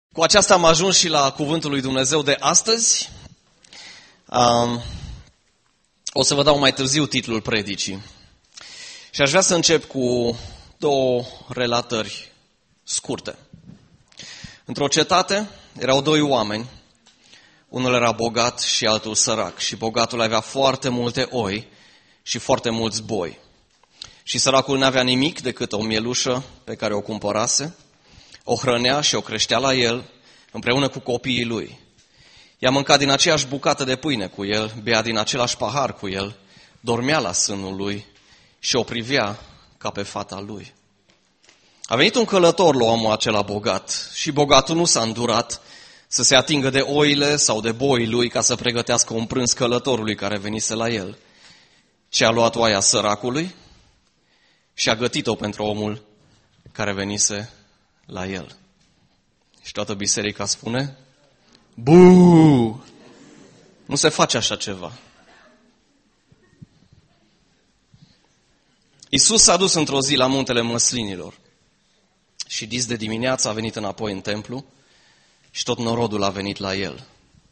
Cu aceasta am ajuns și la Cuvântul lui Dumnezeu de astăzi. O să vă dau mai târziu titlul predicii. Și aș vrea să încep cu două relatări scurte. Într-o cetate erau doi oameni. Unul era bogat și altul sărac. Și bogatul avea foarte multe oi și foarte mulți boi. Și săracul n-avea nimic decât o mielușă pe care o cumpărase. O hrănea și o creștea la el, împreună cu copiii lui. I-a mâncat din aceeași bucată de pâine cu el, bea din același pahar cu el, dormea la sânul lui și o privea ca pe fata lui. A venit un călător la omul acela bogat și bogatul nu s-a îndurat să se atingă de oile sau de boii lui ca să pregătească un prânz călătorului care venise la el, ci a luat oaia săracului și a gătit-o pentru omul care venise la el. Și toată biserica spune: Buu! Nu se face așa ceva. Iisus s-a dus într-o zi la muntele Măslinilor și dis de dimineață a venit înapoi în templu și tot norodul a venit la el.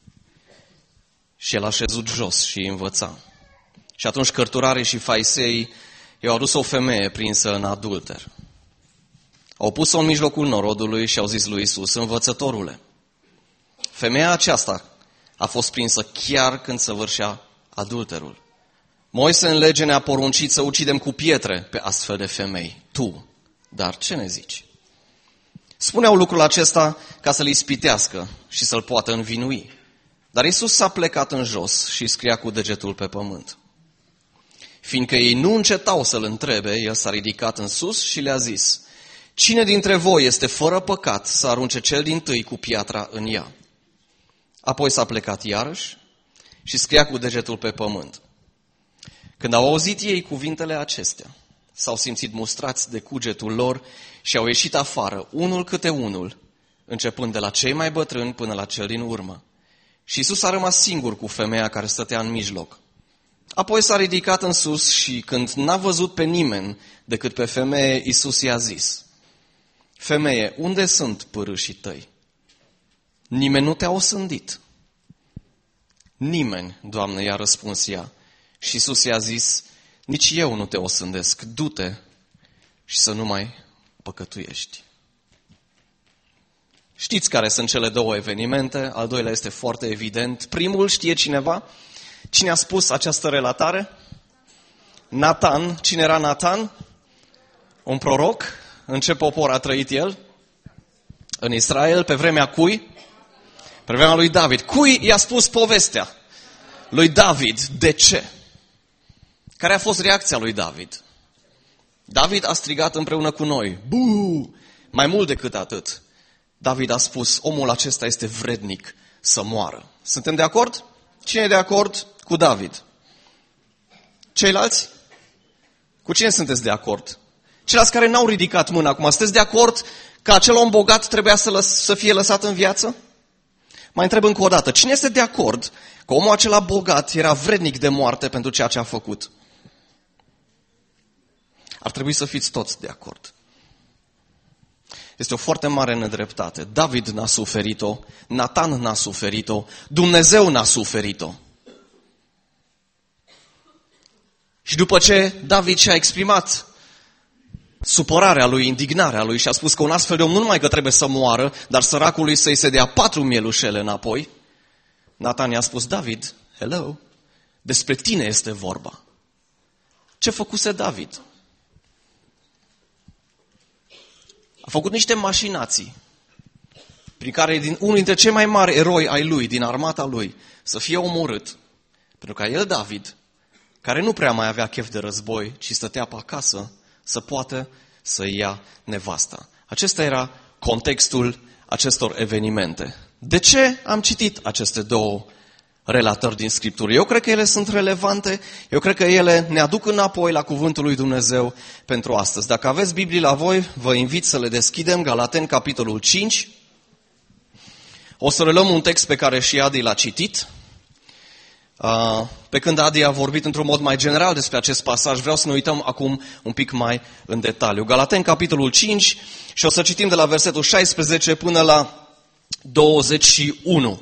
Și el a șezut jos și învăța. Și atunci cărturarii și farisei i-au adus o femeie prinsă în adulter. Au pus-o în mijlocul norodului și au zis lui Iisus: Învățătorule, femeia aceasta a fost prinsă chiar când săvârșea adulterul. Moise în lege ne-a poruncit să ucidem cu pietre pe astfel de femei. Tu, dar ce ne zici? Spuneau lucrul acesta ca să-l ispitească și să-l poată învinui. Dar Iisus s-a plecat în jos și scria cu degetul pe pământ. Fiindcă ei nu încetau să-l întrebe, el s-a ridicat în sus și le-a zis: Cine dintre voi este fără păcat să arunce cel dintâi cu piatra în ea? Apoi s-a plecat iarăși și scria cu degetul pe pământ. Când au auzit ei cuvintele acestea, s-au simțit mustrați de cugetul lor și au ieșit afară, unul câte unul, începând de la cei mai bătrâni până la cel din urmă. Și Iisus a rămas singur cu femeia care stătea în mijloc. Apoi s-a ridicat în sus și când n-a văzut pe nimeni decât pe femeie, Iisus i-a zis: Femeie, unde sunt pârâșii tăi? Nimeni nu te-a osândit. Nimeni, Doamne, i-a răspuns ea. Și Iisus i-a zis: Nici eu nu te osândesc, du-te și să nu mai păcătuiești. Știți care sunt cele două evenimente, al doilea este foarte evident. Primul, știe cineva? Cine a spus această relatare? Natan. Cine era Natan? Un proroc. În ce popor a trăit el? În Israel. Pe vremea cui? Pe vremea lui David. Cui i-a spus povestea? Lui David. De ce? Care a fost reacția lui David? David a strigat împreună cu noi: Buu! Mai mult decât atât, David a spus: omul acesta este vrednic să moară. Suntem de acord? Cine e de acord cu David? Ceilalți? Cu cine sunteți de acord? Ceilalți care n-au ridicat mâna acum, sunteți de acord că acel om bogat trebuia să fie lăsat în viață? Mai întreb încă o dată, cine este de acord că omul acela bogat era vrednic de moarte pentru ceea ce a făcut? Ar trebui să fiți toți de acord. Este o foarte mare nedreptate. David n-a suferit-o, Natan n-a suferit-o, Dumnezeu n-a suferit-o. Și după ce David și-a exprimat supărarea lui, indignarea lui și a spus că un astfel de om nu numai că trebuie să moară, dar săracului să-i se dea 4 mielușele înapoi, Natan i-a spus: David, hello, despre tine este vorba. Ce făcuse David? A făcut niște mașinații prin care unul dintre cei mai mari eroi ai lui, din armata lui, să fie omorât. Pentru ca el, David, care nu prea mai avea chef de război, ci stătea pe acasă, să poată să ia nevasta. Acesta era contextul acestor evenimente. De ce am citit aceste două relatări din Scriptură? Eu cred că ele sunt relevante, eu cred că ele ne aduc înapoi la Cuvântul lui Dumnezeu pentru astăzi. Dacă aveți Biblie la voi, vă invit să le deschidem, Galateni, capitolul 5. O să reluăm un text pe care și Adi l-a citit. Pe când Adi a vorbit într-un mod mai general despre acest pasaj, vreau să ne uităm acum un pic mai în detaliu. Galateni, capitolul 5, și o să citim de la versetul 16 până la 21.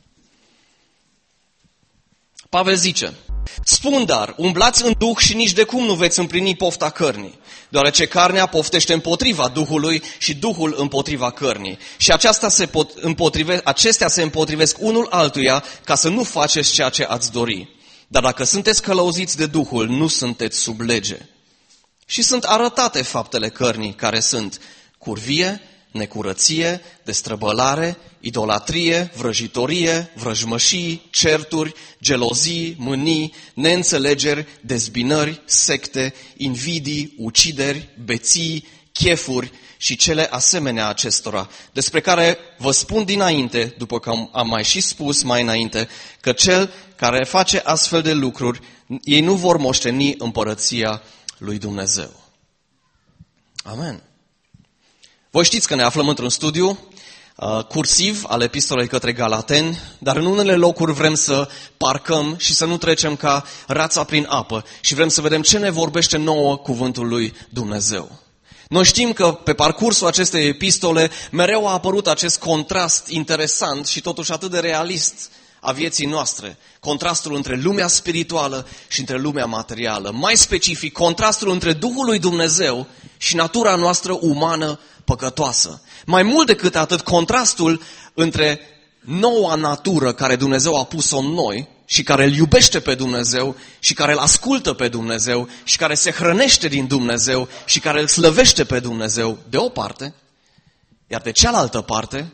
Pavel zice: spun dar, umblați în Duh și nici de cum nu veți împlini pofta cărnii, deoarece carnea poftește împotriva Duhului și Duhul împotriva cărnii. Și acestea se împotrivesc unul altuia ca să nu faceți ceea ce ați dori. Dar dacă sunteți călăuziți de Duhul, nu sunteți sub lege. Și sunt arătate faptele cărnii, care sunt curvie, necurăție, destrăbălare, idolatrie, vrăjitorie, vrăjmășii, certuri, gelozii, mânii, neînțelegeri, dezbinări, secte, invidii, ucideri, beții, chefuri și cele asemenea acestora, despre care vă spun dinainte, după că am mai și spus mai înainte, că cel care face astfel de lucruri, ei nu vor moșteni împărăția lui Dumnezeu. Amen. Voi știți că ne aflăm într-un studiu cursiv al epistolei către Galateni, dar în unele locuri vrem să parcăm și să nu trecem ca rața prin apă și vrem să vedem ce ne vorbește nouă cuvântul lui Dumnezeu. Noi știm că pe parcursul acestei epistole mereu a apărut acest contrast interesant și totuși atât de realist a vieții noastre. Contrastul între lumea spirituală și între lumea materială. Mai specific, contrastul între Duhul lui Dumnezeu și natura noastră umană păcătoasă. Mai mult decât atât, contrastul între noua natură care Dumnezeu a pus-o în noi și care îl iubește pe Dumnezeu și care îl ascultă pe Dumnezeu și care se hrănește din Dumnezeu și care îl slăvește pe Dumnezeu de o parte, iar de cealaltă parte,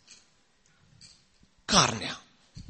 carnea.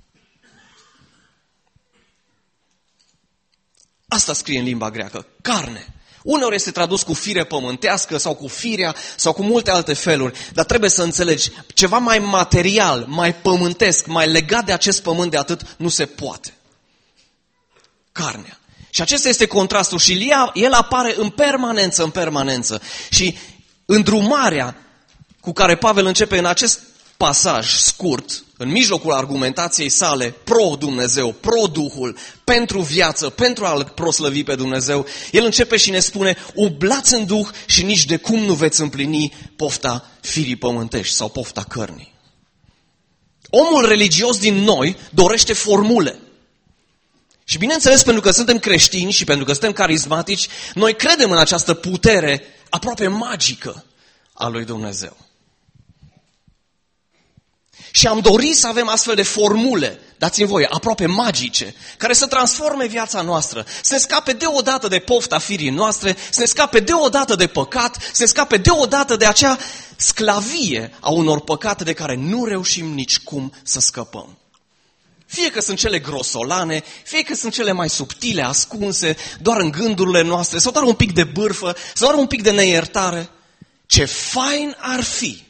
Asta scrie în limba greacă, carne. Uneori este tradus cu fire pământească sau cu firea sau cu multe alte feluri, dar trebuie să înțelegi, ceva mai material, mai pământesc, mai legat de acest pământ de atât nu se poate. Carnea. Și acesta este contrastul și el apare în permanență. Și îndrumarea cu care Pavel începe în acest pasaj scurt, în mijlocul argumentației sale pro-Dumnezeu, pro-Duhul, pentru viață, pentru a-L proslăvi pe Dumnezeu, el începe și ne spune: umblați în Duh și nici de cum nu veți împlini pofta firii pământești sau pofta cărnii. Omul religios din noi dorește formule. Și bineînțeles, pentru că suntem creștini și pentru că suntem carismatici, noi credem în această putere aproape magică a lui Dumnezeu. Și am dorit să avem astfel de formule, dați-mi voie, aproape magice, care să transforme viața noastră, să ne scape deodată de pofta firii noastre, să ne scape deodată de păcat, să ne scape deodată de acea sclavie a unor păcate de care nu reușim nicicum să scăpăm. Fie că sunt cele grosolane, fie că sunt cele mai subtile, ascunse, doar în gândurile noastre, sau doar un pic de bârfă, sau doar un pic de neiertare. Ce fain ar fi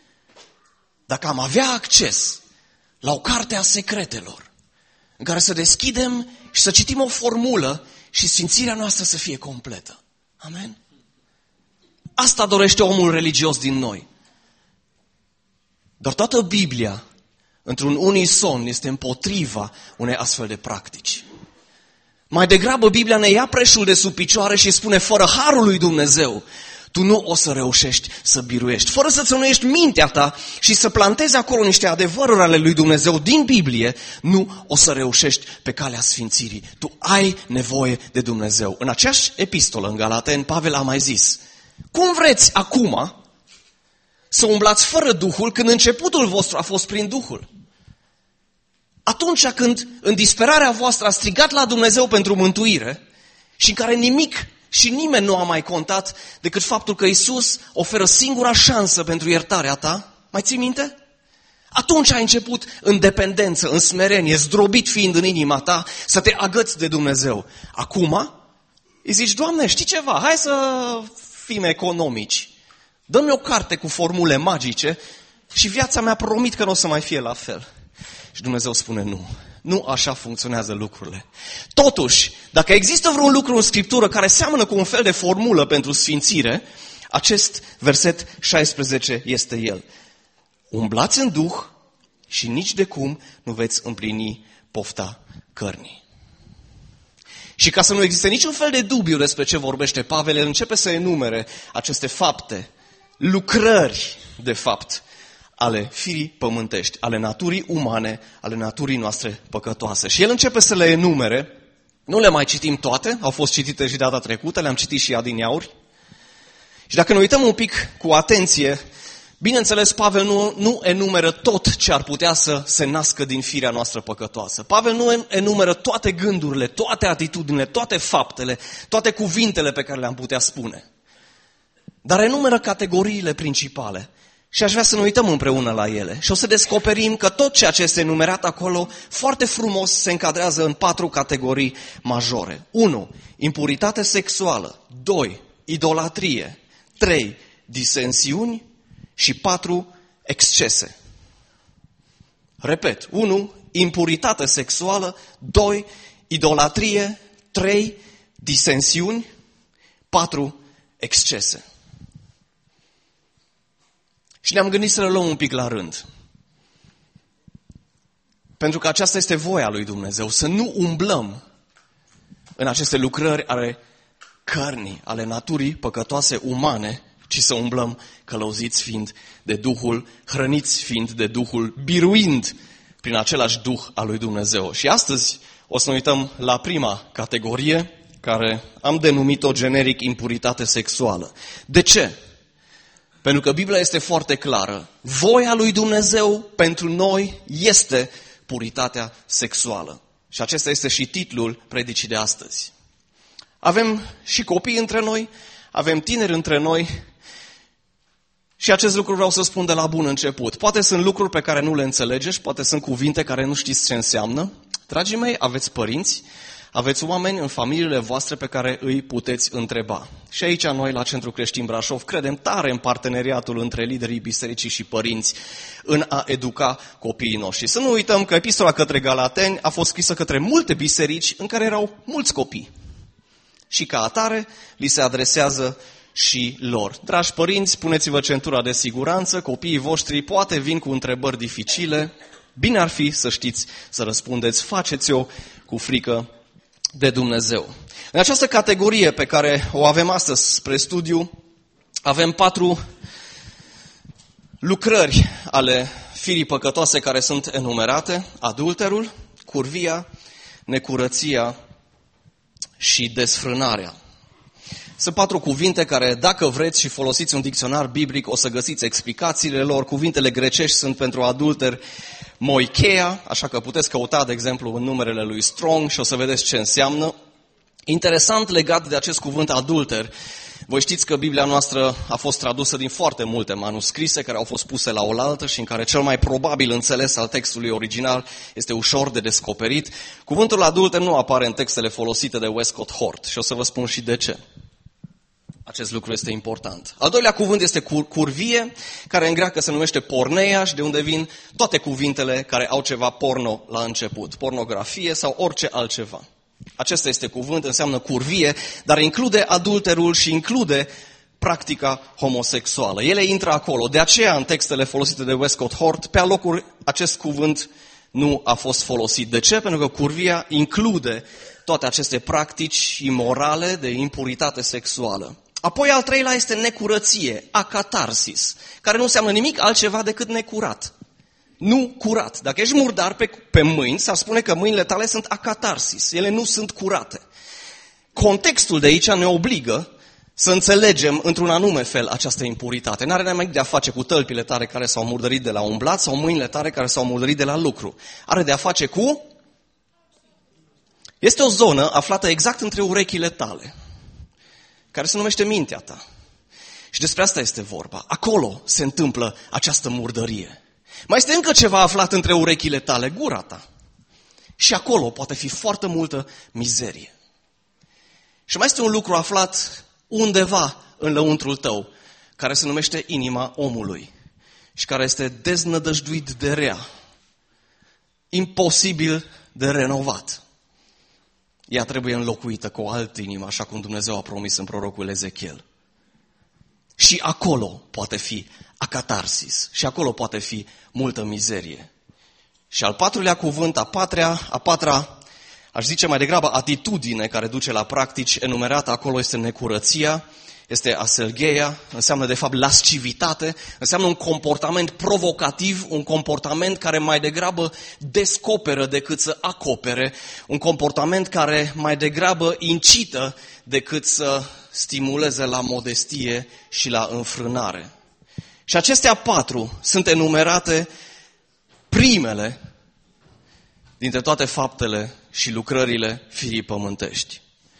dacă am avea acces la o carte a secretelor, în care să deschidem și să citim o formulă și sfințirea noastră să fie completă. Amen? Asta dorește omul religios din noi. Dar toată Biblia, într-un unison, este împotriva unei astfel de practici. Mai degrabă Biblia ne ia preșul de sub picioare și spune: fără harul lui Dumnezeu, tu nu o să reușești să biruiești. Fără să-ți unești mintea ta și să plantezi acolo niște adevăruri ale lui Dumnezeu din Biblie, nu o să reușești pe calea sfințirii. Tu ai nevoie de Dumnezeu. În aceeași epistolă, în Galateni, Pavel a mai zis: cum vreți acum să umblați fără Duhul când începutul vostru a fost prin Duhul? Atunci când în disperarea voastră a strigat la Dumnezeu pentru mântuire și în care nimic și nimeni nu a mai contat decât faptul că Iisus oferă singura șansă pentru iertarea ta, mai ții minte? Atunci ai început în dependență, în smerenie, zdrobit fiind în inima ta, să te agăți de Dumnezeu. Acum îi zici: Doamne, știi ceva? Hai să fim economici. Dă-mi o carte cu formule magice și viața mea promit că nu o să mai fie la fel. Și Dumnezeu spune: nu. Nu așa funcționează lucrurile. Totuși, dacă există vreun lucru în Scriptură care seamănă cu un fel de formulă pentru sfințire, acest verset 16 este el. Umblați în Duh și nici de cum nu veți împlini pofta cărnii. Și ca să nu existe niciun fel de dubiu despre ce vorbește Pavel, el începe să enumere aceste fapte, lucrări, de fapt, ale firii pământești, ale naturii umane, ale naturii noastre păcătoase. Și el începe să le enumere. Nu le mai citim toate, au fost citite și data trecută, le-am citit și adineauri. Și dacă ne uităm un pic cu atenție, bineînțeles, Pavel nu enumeră tot ce ar putea să se nască din firea noastră păcătoasă. Pavel nu enumeră toate gândurile, toate atitudinile, toate faptele, toate cuvintele pe care le-am putea spune. Dar enumeră categoriile principale. Și aș vrea să ne uităm împreună la ele. Și o să descoperim că tot ceea ce este enumerat acolo foarte frumos se încadrează în 4 categorii majore. 1. Impuritate sexuală. 2. Idolatrie. 3. Disensiuni. Și 4. Excese. Repet. 1. Impuritate sexuală. 2. Idolatrie. 3. Disensiuni. 4. Excese. Și ne-am gândit să le luăm un pic la rând. Pentru că aceasta este voia lui Dumnezeu, să nu umblăm în aceste lucrări ale cărnii, ale naturii păcătoase umane, ci să umblăm călăuziți fiind de Duhul, hrăniți fiind de Duhul, biruind prin același Duh al lui Dumnezeu. Și astăzi o să ne uităm la prima categorie, care am denumit-o generic impuritate sexuală. De ce? Pentru că Biblia este foarte clară. Voia lui Dumnezeu pentru noi este puritatea sexuală. Și acesta este și titlul predicii de astăzi. Avem și copii între noi, avem tineri între noi și acest lucru vreau să spun de la bun început. Poate sunt lucruri pe care nu le înțelegeți, poate sunt cuvinte care nu știți ce înseamnă. Dragii mei, aveți părinți, aveți oameni în familiile voastre pe care îi puteți întreba. Și aici noi la Centrul Creștin Brașov credem tare în parteneriatul între liderii bisericii și părinți în a educa copiii noștri. Să nu uităm că epistola către Galateni a fost scrisă către multe biserici în care erau mulți copii. Și ca atare li se adresează și lor. Dragi părinți, puneți-vă centura de siguranță, copiii voștri poate vin cu întrebări dificile. Bine ar fi să știți să răspundeți, faceți-o cu frică de Dumnezeu. În această categorie pe care o avem astăzi spre studiu, avem 4 lucrări ale firii păcătoase care sunt enumerate: adulterul, curvia, necurăția și desfrânarea. Sunt 4 cuvinte care, dacă vreți și folosiți un dicționar biblic, o să găsiți explicațiile lor. Cuvintele grecești sunt pentru adulter moicheia, așa că puteți căuta, de exemplu, în numerele lui Strong și o să vedeți ce înseamnă. Interesant legat de acest cuvânt adulter, voi știți că Biblia noastră a fost tradusă din foarte multe manuscrise care au fost puse la oaltă și în care cel mai probabil înțeles al textului original este ușor de descoperit. Cuvântul adulter nu apare în textele folosite de Westcott Hort și o să vă spun și de ce. Acest lucru este important. Al doilea cuvânt este curvie, care în greacă se numește porneia și de unde vin toate cuvintele care au ceva porno la început. Pornografie sau orice altceva. Acesta este cuvânt, înseamnă curvie, dar include adulterul și include practica homosexuală. Ele intră acolo. De aceea, în textele folosite de Westcott Hort, pe alocuri acest cuvânt nu a fost folosit. De ce? Pentru că curvia include toate aceste practici imorale de impuritate sexuală. Apoi al treilea este necurăție, acatarsis, care nu înseamnă nimic altceva decât necurat. Nu curat. Dacă ești murdar pe mâini, s-ar spune că mâinile tale sunt acatarsis, ele nu sunt curate. Contextul de aici ne obligă să înțelegem într-un anume fel această impuritate. N-are nimic de a face cu tălpile tale care s-au murdărit de la umblat sau mâinile tale care s-au murdărit de la lucru. Are de a face cu... Este o zonă aflată exact între urechile tale, care se numește mintea ta. Și despre asta este vorba. Acolo se întâmplă această murdărie. Mai este încă ceva aflat între urechile tale, gura ta. Și acolo poate fi foarte multă mizerie. Și mai este un lucru aflat undeva în lăuntrul tău, care se numește inima omului și care este deznădăjduit de rea, imposibil de renovat. Ea trebuie înlocuită cu o altă inimă, așa cum Dumnezeu a promis în prorocul Ezechiel. Și acolo poate fi acatarsis, și acolo poate fi multă mizerie. Și al patrulea cuvânt, a patra, aș zice mai degrabă, atitudine care duce la practici enumerată acolo este necurăția. Este aselgheia, înseamnă de fapt lascivitate, înseamnă un comportament provocativ, un comportament care mai degrabă descoperă decât să acopere, un comportament care mai degrabă incită decât să stimuleze la modestie și la înfrânare. Și acestea 4 sunt enumerate primele dintre toate faptele și lucrările firii pământești.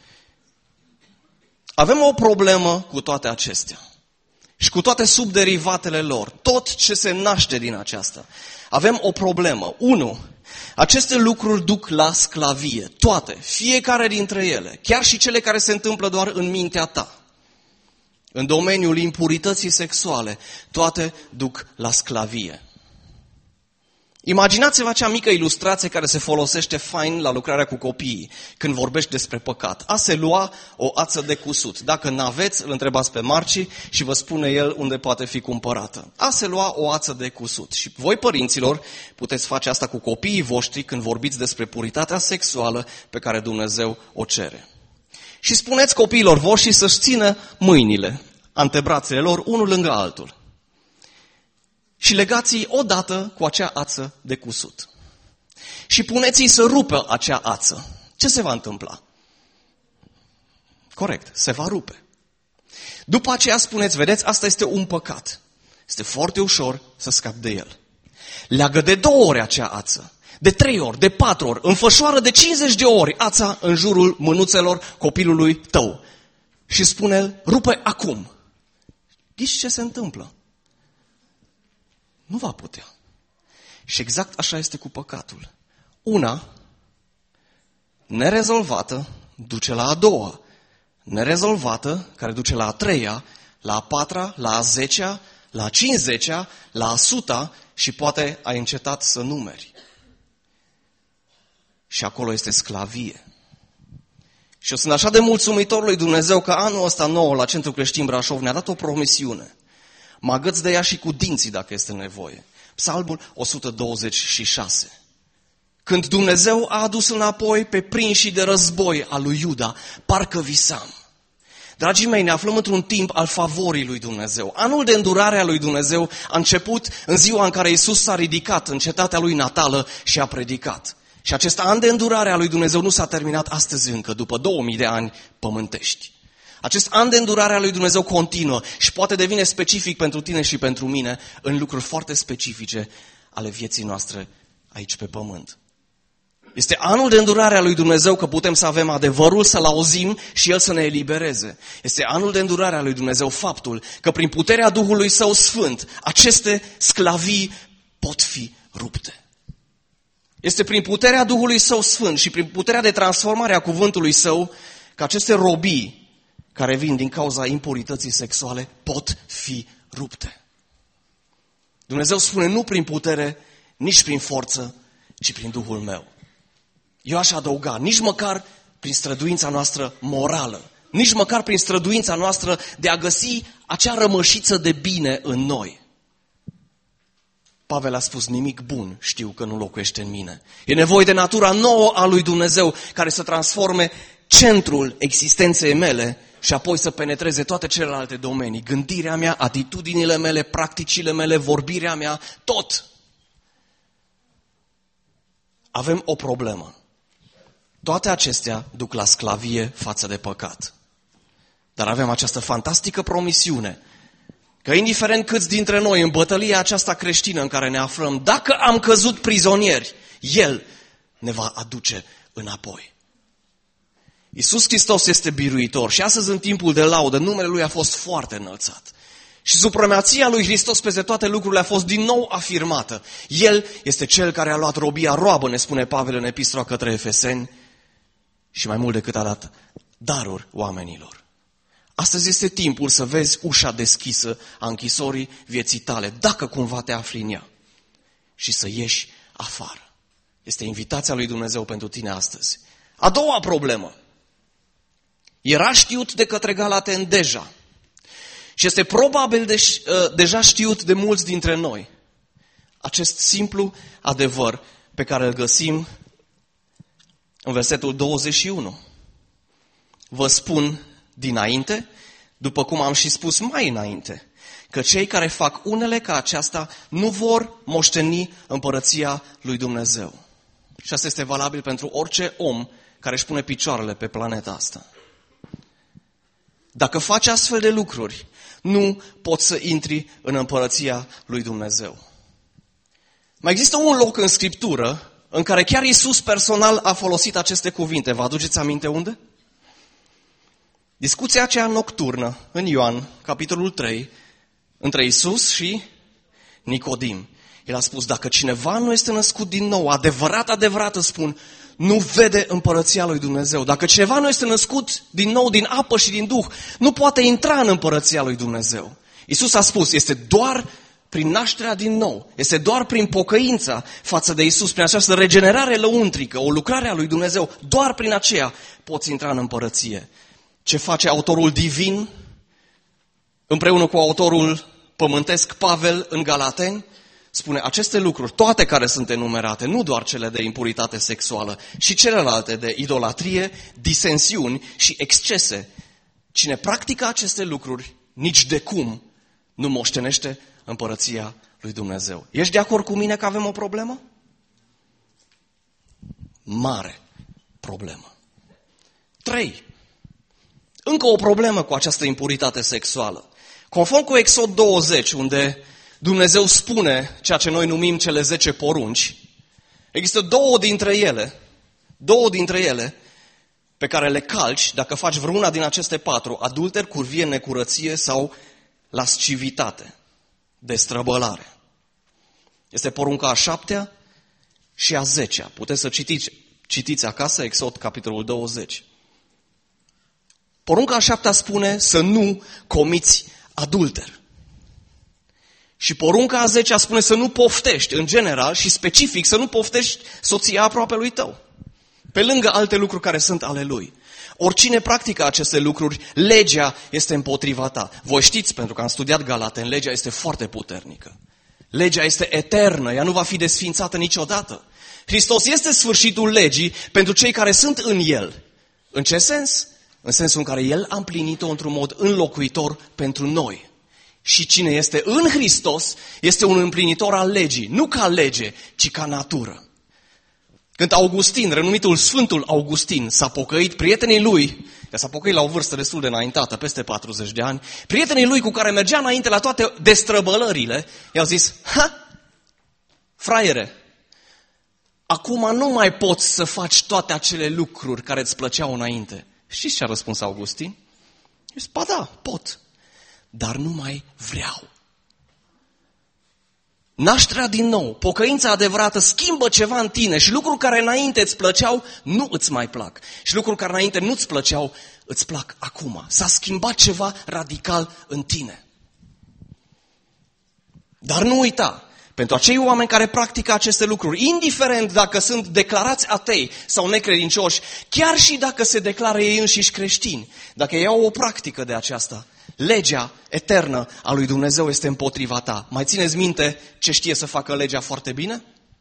Avem o problemă cu toate acestea și cu toate subderivatele lor, tot ce se naște din aceasta. Avem o problemă. 1. Aceste lucruri duc la sclavie, toate, fiecare dintre ele, chiar și cele care se întâmplă doar în mintea ta. În domeniul impurității sexuale, toate duc la sclavie. Imaginați-vă acea mică ilustrație care se folosește fain la lucrarea cu copiii, când vorbești despre păcat. A se lua o ață de cusut. Dacă n-aveți, îl întrebați pe Marci și vă spune el unde poate fi cumpărată. A se lua o ață de cusut. Și voi, părinților, puteți face asta cu copiii voștri când vorbiți despre puritatea sexuală pe care Dumnezeu o cere. Și spuneți copiilor voștri să-și țină mâinile, antebrațele lor, unul lângă altul. Și legați-i odată cu acea ață de cusut. Și puneți-i să rupă acea ață. Ce se va întâmpla? Corect, se va rupe. După aceea spuneți, vedeți, asta este un păcat. Este foarte ușor să scapi de el. Leagă de 2 ori acea ață, de 3 ori, de 4 ori, înfășoară de 50 de ori ața în jurul mânuțelor copilului tău. Și spune, rupe acum. Ghiși ce se întâmplă? Nu va putea. Și exact așa este cu păcatul. Una nerezolvată duce la a 2-a. Nerezolvată care duce la a 3-a, la a 4-a, la a 10-a, la a 50-a, la a 100-a și poate ai încetat să numeri. Și acolo este sclavie. Și eu sunt așa de mulțumitor lui Dumnezeu că anul ăsta nou la Centrul Creștin Brașov ne-a dat o promisiune. Mă agăț de ea și cu dinții dacă este nevoie. Psalmul 126. Când Dumnezeu a adus înapoi pe prinșii de război al lui Iuda, parcă visam. Dragii mei, ne aflăm într-un timp al favorii lui Dumnezeu. Anul de îndurare a lui Dumnezeu a început în ziua în care Iisus s-a ridicat în cetatea lui natală și a predicat. Și acest an de îndurare a lui Dumnezeu nu s-a terminat astăzi încă, după 2000 de ani pământești. Acest an de îndurare a lui Dumnezeu continuă și poate devine specific pentru tine și pentru mine în lucruri foarte specifice ale vieții noastre aici pe pământ. Este anul de îndurare a lui Dumnezeu că putem să avem adevărul, să-L auzim și El să ne elibereze. Este anul de îndurare a lui Dumnezeu faptul că prin puterea Duhului Său Sfânt aceste sclavii pot fi rupte. Este prin puterea Duhului Său Sfânt și prin puterea de transformare a cuvântului Său că aceste robii care vin din cauza impurității sexuale pot fi rupte. Dumnezeu spune nu prin putere, nici prin forță, ci prin Duhul meu. Eu aș adăuga, nici măcar prin străduința noastră morală, nici măcar prin străduința noastră de a găsi acea rămășiță de bine în noi. Pavel a spus, nimic bun știu că nu locuiește în mine. E nevoie de natura nouă a lui Dumnezeu care să transforme centrul existenței mele și apoi să penetreze toate celelalte domenii. Gândirea mea, atitudinile mele, practicile mele, vorbirea mea, tot. Avem o problemă. Toate acestea duc la sclavie față de păcat. Dar avem această fantastică promisiune că indiferent câți dintre noi în bătălia aceasta creștină în care ne aflăm, dacă am căzut prizonieri, El ne va aduce înapoi. Iisus Hristos este biruitor și astăzi în timpul de laudă numele Lui a fost foarte înălțat. Și supremația lui Hristos peste toate lucrurile a fost din nou afirmată. El este Cel care a luat robia roabă, ne spune Pavel în epistola către Efeseni, și mai mult decât a dat daruri oamenilor. Astăzi este timpul să vezi ușa deschisă a închisorii vieții tale, dacă cumva te afli în ea, și să ieși afară. Este invitația lui Dumnezeu pentru tine astăzi. A doua problemă. Era știut de către Galateni deja. Și este probabil deja știut de mulți dintre noi. Acest simplu adevăr pe care îl găsim în versetul 21. Vă spun dinainte, după cum am și spus mai înainte, că cei care fac unele ca aceasta nu vor moșteni împărăția lui Dumnezeu. Și asta este valabil pentru orice om care își pune picioarele pe planeta asta. Dacă faci astfel de lucruri, nu poți să intri în împărăția lui Dumnezeu. Mai există un loc în Scriptură în care chiar Iisus personal a folosit aceste cuvinte. Vă aduceți aminte unde? Discuția aceea nocturnă în Ioan, capitolul 3, între Iisus și Nicodim. El a spus, dacă cineva nu este născut din nou, adevărat îți spun, nu vede împărăția lui Dumnezeu. Dacă cineva nu este născut din nou din apă și din Duh, nu poate intra în împărăția lui Dumnezeu. Iisus a spus, este doar prin nașterea din nou, este doar prin pocăința față de Iisus, prin această regenerare lăuntrică, o lucrare a lui Dumnezeu, doar prin aceea poți intra în împărăție. Ce face autorul divin împreună cu autorul pământesc Pavel în Galateni? Spune aceste lucruri, toate care sunt enumerate, nu doar cele de impuritate sexuală, și celelalte de idolatrie, disensiuni și excese. Cine practică aceste lucruri, nici de cum nu moștenește împărăția lui Dumnezeu. Ești de acord cu mine că avem o problemă? Mare problemă. 3. Încă o problemă cu această impuritate sexuală. Conform cu Exod 20, unde Dumnezeu spune ceea ce noi numim cele 10 porunci, există două dintre ele pe care le calci dacă faci vreuna din aceste 4, adulter, curvie, necurăție sau lascivitate, destrăbălare. Este porunca a 7-a și a 10-a. Puteți să citiți acasă Exod, capitolul 20. Porunca a 7-a spune să nu comiți adulter. Și porunca a 10-a spune să nu poftești, în general și specific, să nu poftești soția aproapelui tău. Pe lângă alte lucruri care sunt ale lui. Oricine practică aceste lucruri, legea este împotriva ta. Voi știți, pentru că am studiat Galaten, legea este foarte puternică. Legea este eternă, ea nu va fi desființată niciodată. Hristos este sfârșitul legii pentru cei care sunt în El. În ce sens? În sensul în care El a împlinit-o într-un mod înlocuitor pentru noi. Și cine este în Hristos este un împlinitor al legii, nu ca lege, ci ca natură. Când Augustin, renumitul Sfântul Augustin, s-a pocăit, prietenii lui, că s-a pocăit la o vârstă destul de înaintată, peste 40 de ani, prietenii lui cu care mergea înainte la toate destrăbălările, i-au zis, fraiere, acum nu mai poți să faci toate acele lucruri care îți plăceau înainte. Știți ce a răspuns Augustin? I-a zis, ba da, pot, dar nu mai vreau. Nașterea din nou, pocăința adevărată schimbă ceva în tine și lucruri care înainte îți plăceau, nu îți mai plac. Și lucruri care înainte nu îți plăceau, îți plac acum. S-a schimbat ceva radical în tine. Dar nu uita, pentru acei oameni care practică aceste lucruri, indiferent dacă sunt declarați atei sau necredincioși, chiar și dacă se declară ei înșiși creștini, dacă ei au o practică de aceasta, legea eternă a lui Dumnezeu este împotriva ta. Mai țineți minte ce știe să facă legea foarte bine?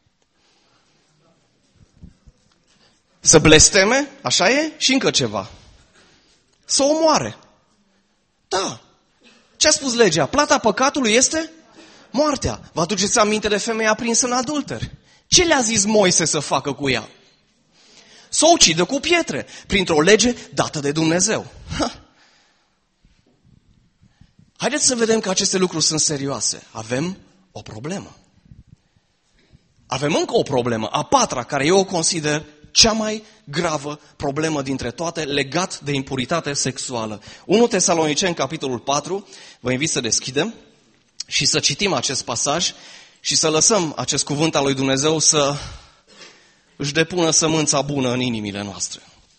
Să blesteme, așa e? Și încă ceva. Să omoare. Da. Ce a spus legea? Plata păcatului este moartea. Vă aduceți aminte de femeia aprinsă în adulter? Ce le-a zis Moise să facă cu ea? Să o ucidă cu pietre, printr-o lege dată de Dumnezeu. Haideți să vedem că aceste lucruri sunt serioase. Avem o problemă. Avem încă o problemă, a 4-a, care eu o consider cea mai gravă problemă dintre toate, legat de impuritate sexuală. 1 Tesaloniceni, capitolul 4, vă invit să deschidem și să citim acest pasaj și să lăsăm acest cuvânt al lui Dumnezeu să își depună sămânța bună în inimile noastre.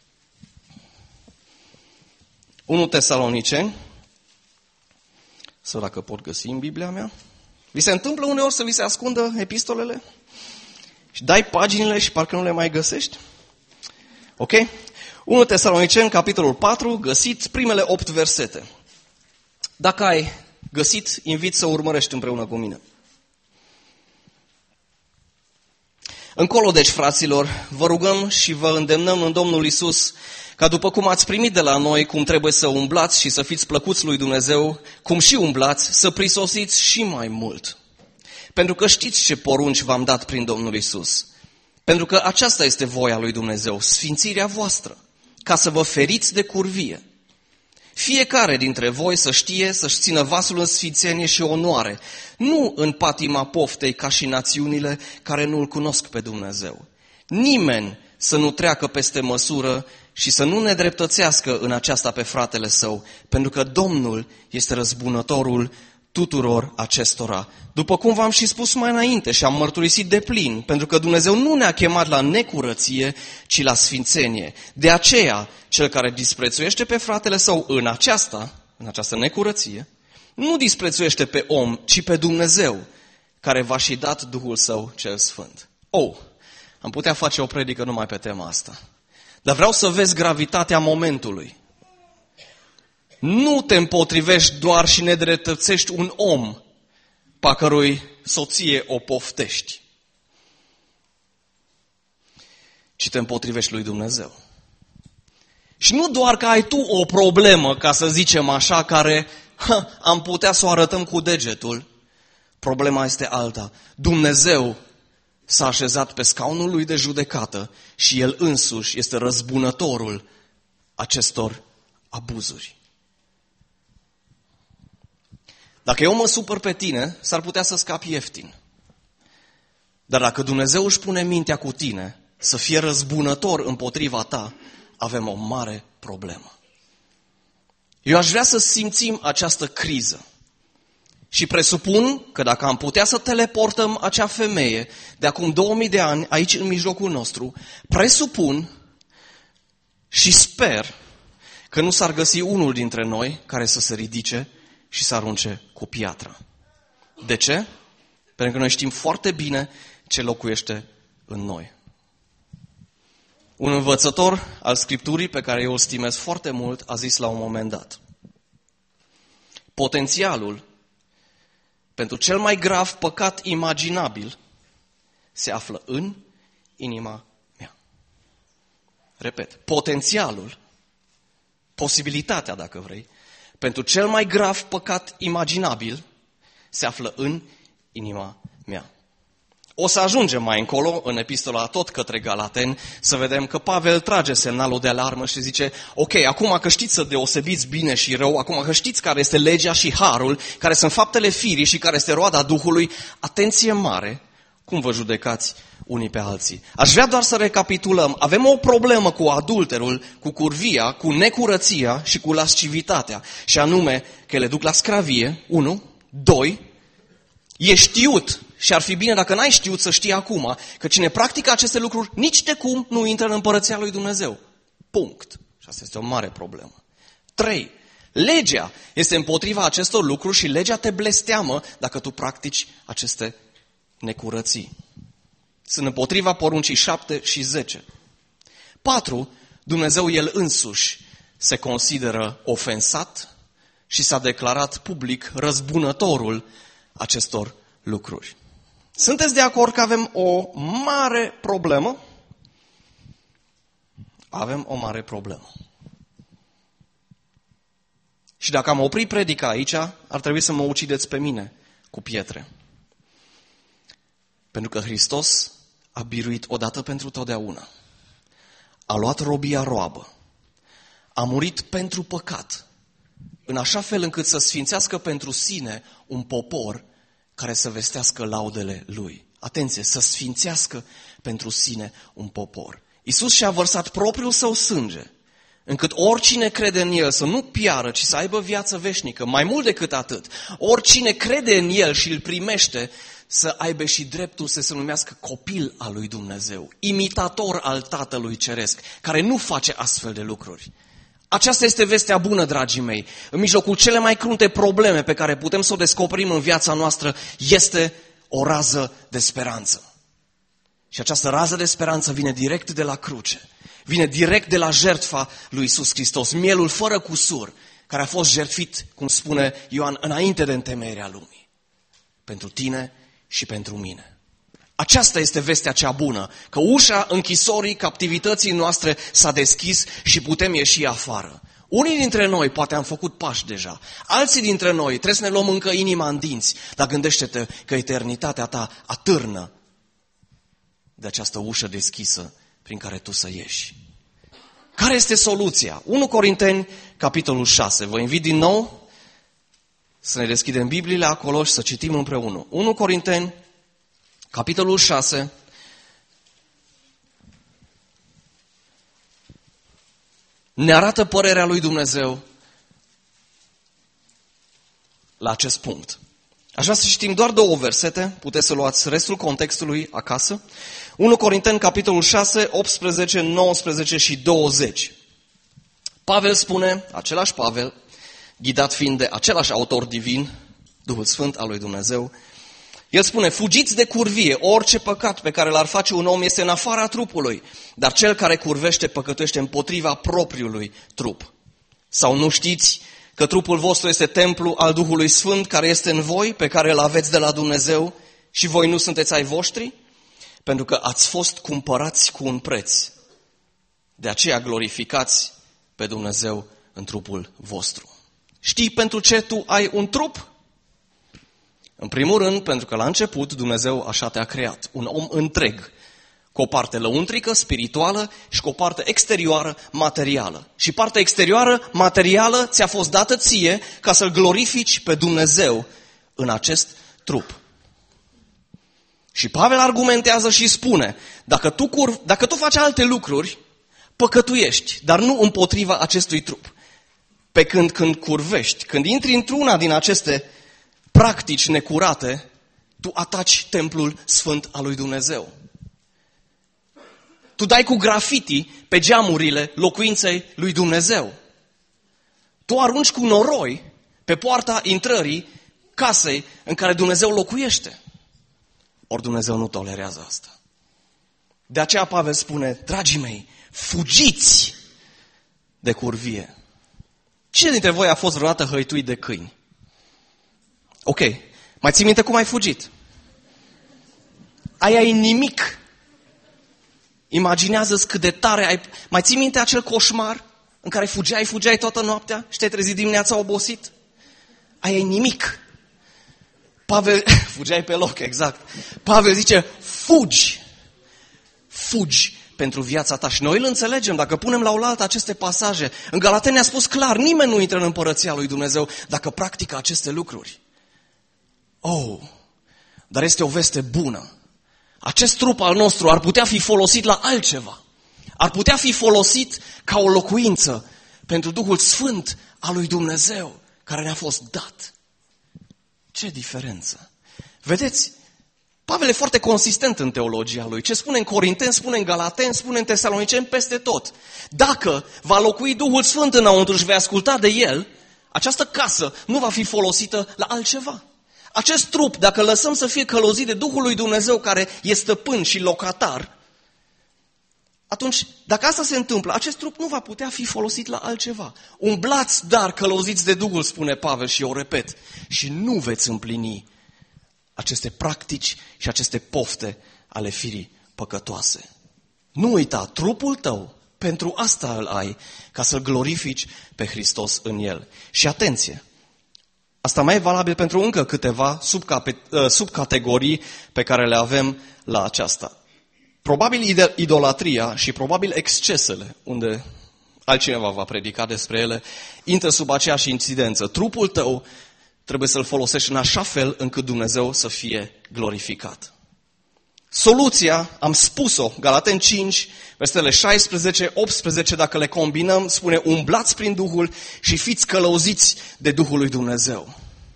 1 Tesaloniceni, să dacă pot găsi în Biblia mea. Vi se întâmplă uneori să vi se ascundă epistolele? Și dai paginile și parcă nu le mai găsești? Ok? 1 Tesaloniceni, capitolul 4, găsiți primele 8 versete. Dacă ai găsit, invit să urmărești împreună cu mine. Încolo, deci, fraților, vă rugăm și vă îndemnăm în Domnul Iisus ca după cum ați primit de la noi cum trebuie să umblați și să fiți plăcuți lui Dumnezeu, cum și umblați, să prisosiți și mai mult. Pentru că știți ce porunci v-am dat prin Domnul Iisus. Pentru că aceasta este voia lui Dumnezeu, sfințirea voastră, ca să vă feriți de curvie. Fiecare dintre voi să știe să-și țină vasul în sfințenie și onoare, nu în patima poftei ca și națiunile care nu-L cunosc pe Dumnezeu. Nimeni să nu treacă peste măsură și să nu nedreptățească în aceasta pe fratele său, pentru că Domnul este răzbunătorul tuturor acestora. După cum v-am și spus mai înainte și am mărturisit de plin, pentru că Dumnezeu nu ne-a chemat la necurăție, ci la sfințenie. De aceea, cel care disprețuiește pe fratele său în această necurăție, nu disprețuiește pe om, ci pe Dumnezeu, care v-a și dat Duhul Său cel Sfânt. Am putea face o predică numai pe tema asta. Dar vreau să vezi gravitatea momentului. Nu te împotrivești doar și nedreptățești un om pe cărui soție o poftești, ci te împotrivești lui Dumnezeu. Și nu doar că ai tu o problemă, ca să zicem așa, care am putea să o arătăm cu degetul. Problema este alta. Dumnezeu s-a așezat pe scaunul lui de judecată și El însuși este răzbunătorul acestor abuzuri. Dacă eu mă supăr pe tine, s-ar putea să scapi ieftin. Dar dacă Dumnezeu își pune mintea cu tine să fie răzbunător împotriva ta, avem o mare problemă. Eu aș vrea să simțim această criză. Și presupun că dacă am putea să teleportăm acea femeie de acum 2000 de ani aici în mijlocul nostru, presupun și sper că nu s-ar găsi unul dintre noi care să se ridice și să arunce cu piatra. De ce? Pentru că noi știm foarte bine ce locuiește în noi. Un învățător al Scripturii, pe care eu îl stimez foarte mult, a zis la un moment dat: potențialul pentru cel mai grav păcat imaginabil se află în inima mea. Repet, potențialul, posibilitatea, dacă vrei, pentru cel mai grav păcat imaginabil se află în inima mea. O să ajungem mai încolo, în epistola tot către Galateni, să vedem că Pavel trage semnalul de alarmă și zice: ok, acum că știți să deosebiți bine și rău, acum că știți care este legea și harul, care sunt faptele firii și care este roada Duhului, atenție mare, cum vă judecați unii pe alții. Aș vrea doar să recapitulăm. Avem o problemă cu adulterul, cu curvia, cu necurăția și cu lascivitatea. Și anume că le duc la scravie, 1, 2, e știut și ar fi bine dacă n-ai știut să știi acum că cine practică aceste lucruri nici de cum nu intră în împărăția lui Dumnezeu. Punct. Și asta este o mare problemă. 3. Legea este împotriva acestor lucruri și legea te blesteamă dacă tu practici aceste necurății. Sunt împotriva poruncii 7 și 10. 4. Dumnezeu El însuși se consideră ofensat și s-a declarat public răzbunătorul acestor lucruri. Sunteți de acord că avem o mare problemă? Avem o mare problemă. Și dacă am oprit predica aici, ar trebui să mă ucideți pe mine cu pietre. Pentru că Hristos a biruit odată pentru totdeauna. A luat robia roabă. A murit pentru păcat. În așa fel încât să sfințească pentru sine un popor care să vestească laudele Lui. Atenție, să sfințească pentru sine un popor. Iisus și-a vărsat propriul Său sânge, încât oricine crede în El să nu piară, ci să aibă viață veșnică. Mai mult decât atât, oricine crede în El și îl primește, să aibă și dreptul să se numească copil al lui Dumnezeu, imitator al Tatălui Ceresc, care nu face astfel de lucruri. Aceasta este vestea bună, dragii mei. În mijlocul cele mai crunte probleme pe care putem să o descoperim în viața noastră este o rază de speranță. Și această rază de speranță vine direct de la cruce. Vine direct de la jertfa lui Iisus Hristos, mielul fără cusur, care a fost jertfit, cum spune Ioan, înainte de întemeierea lumii. Pentru tine și pentru mine. Aceasta este vestea cea bună, că ușa închisorii, captivității noastre s-a deschis și putem ieși afară. Unii dintre noi poate am făcut pași deja, alții dintre noi trebuie să ne luăm încă inima în dinți, dar gândește-te că eternitatea ta atârnă de această ușă deschisă prin care tu să ieși. Care este soluția? 1 Corinteni, capitolul 6. Vă invit din nou să ne deschidem Bibliile acolo și să citim împreună. 1 Corinteni, capitolul 6, ne arată părerea lui Dumnezeu la acest punct. Aș vrea să citim doar 2 versete, puteți să luați restul contextului acasă. 1 Corinteni, capitolul 6, 18, 19 și 20. Pavel spune, același Pavel, ghidat fiind de același autor divin, Duhul Sfânt al lui Dumnezeu, el spune, fugiți de curvie, orice păcat pe care l-ar face un om este în afara trupului, dar cel care curvește păcătuiește împotriva propriului trup. Sau nu știți că trupul vostru este templu al Duhului Sfânt care este în voi, pe care îl aveți de la Dumnezeu și voi nu sunteți ai voștri? Pentru că ați fost cumpărați cu un preț. De aceea glorificați pe Dumnezeu în trupul vostru. Știi pentru ce tu ai un trup? În primul rând, pentru că la început Dumnezeu așa te-a creat. Un om întreg, cu o parte lăuntrică, spirituală și cu o parte exterioară, materială. Și partea exterioară, materială, ți-a fost dată ție ca să-L glorifici pe Dumnezeu în acest trup. Și Pavel argumentează și spune, dacă tu faci alte lucruri, păcătuiești, dar nu împotriva acestui trup. Pe când curvești, când intri într-una din aceste practici necurate, tu ataci templul sfânt al lui Dumnezeu. Tu dai cu grafiti pe geamurile locuinței lui Dumnezeu. Tu arunci cu noroi pe poarta intrării casei în care Dumnezeu locuiește. Ori Dumnezeu nu tolerează asta. De aceea Pavel spune, dragii mei, fugiți de curvie. Cine dintre voi a fost vreodată hăituit de câini? Ok, mai ții minte cum ai fugit? Aia e nimic. Imaginează-ți cât de tare ai... Mai ții minte acel coșmar în care fugeai toată noaptea și te-ai trezit dimineața obosit? Aia e nimic. Pavel, fugeai pe loc, exact. Pavel zice, fugi pentru viața ta. Și noi îl înțelegem, dacă punem la oaltă aceste pasaje. În Galateni a spus clar, nimeni nu intră în împărăția lui Dumnezeu dacă practică aceste lucruri. Dar este o veste bună. Acest trup al nostru ar putea fi folosit la altceva. Ar putea fi folosit ca o locuință pentru Duhul Sfânt al lui Dumnezeu care ne-a fost dat. Ce diferență! Vedeți, Pavel e foarte consistent în teologia lui. Ce spune în Corinteni, spune în Galateni, spune în Tesaloniceni, peste tot. Dacă va locui Duhul Sfânt înăuntru și vei asculta de El, această casă nu va fi folosită la altceva. Acest trup, dacă lăsăm să fie călăuzit de Duhul lui Dumnezeu care e stăpân și locatar, atunci, dacă asta se întâmplă, acest trup nu va putea fi folosit la altceva. Umblați, dar călăuziți de Duhul, spune Pavel și eu repet, și nu veți împlini aceste practici și aceste pofte ale firii păcătoase. Nu uita, trupul tău, pentru asta îl ai, ca să-L glorifici pe Hristos în el. Și atenție! Asta mai e valabil pentru încă câteva subcategorii pe care le avem la aceasta. Probabil idolatria și probabil excesele, unde altcineva va predica despre ele, intră sub aceeași incidență. Trupul tău trebuie să-l folosești în așa fel încât Dumnezeu să fie glorificat. Soluția, am spus-o, Galateni 5, versetele 16, 18, dacă le combinăm, spune umblați prin Duhul și fiți călăuziți de Duhul lui Dumnezeu.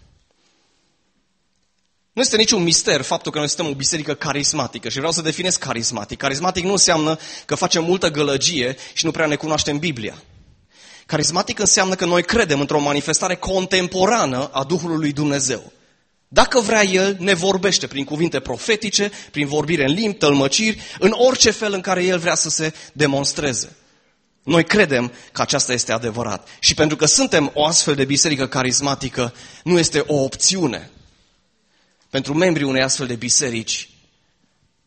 Nu este niciun mister faptul că noi suntem o biserică carismatică și vreau să definez carismatic. Carismatic nu înseamnă că facem multă gălăgie și nu prea ne cunoaștem Biblia. Carismatic înseamnă că noi credem într-o manifestare contemporană a Duhului lui Dumnezeu. Dacă vrea El, ne vorbește prin cuvinte profetice, prin vorbire în limbi, tălmăciri, în orice fel în care El vrea să se demonstreze. Noi credem că aceasta este adevărat. Și pentru că suntem o astfel de biserică carismatică, nu este o opțiune pentru membrii unei astfel de biserici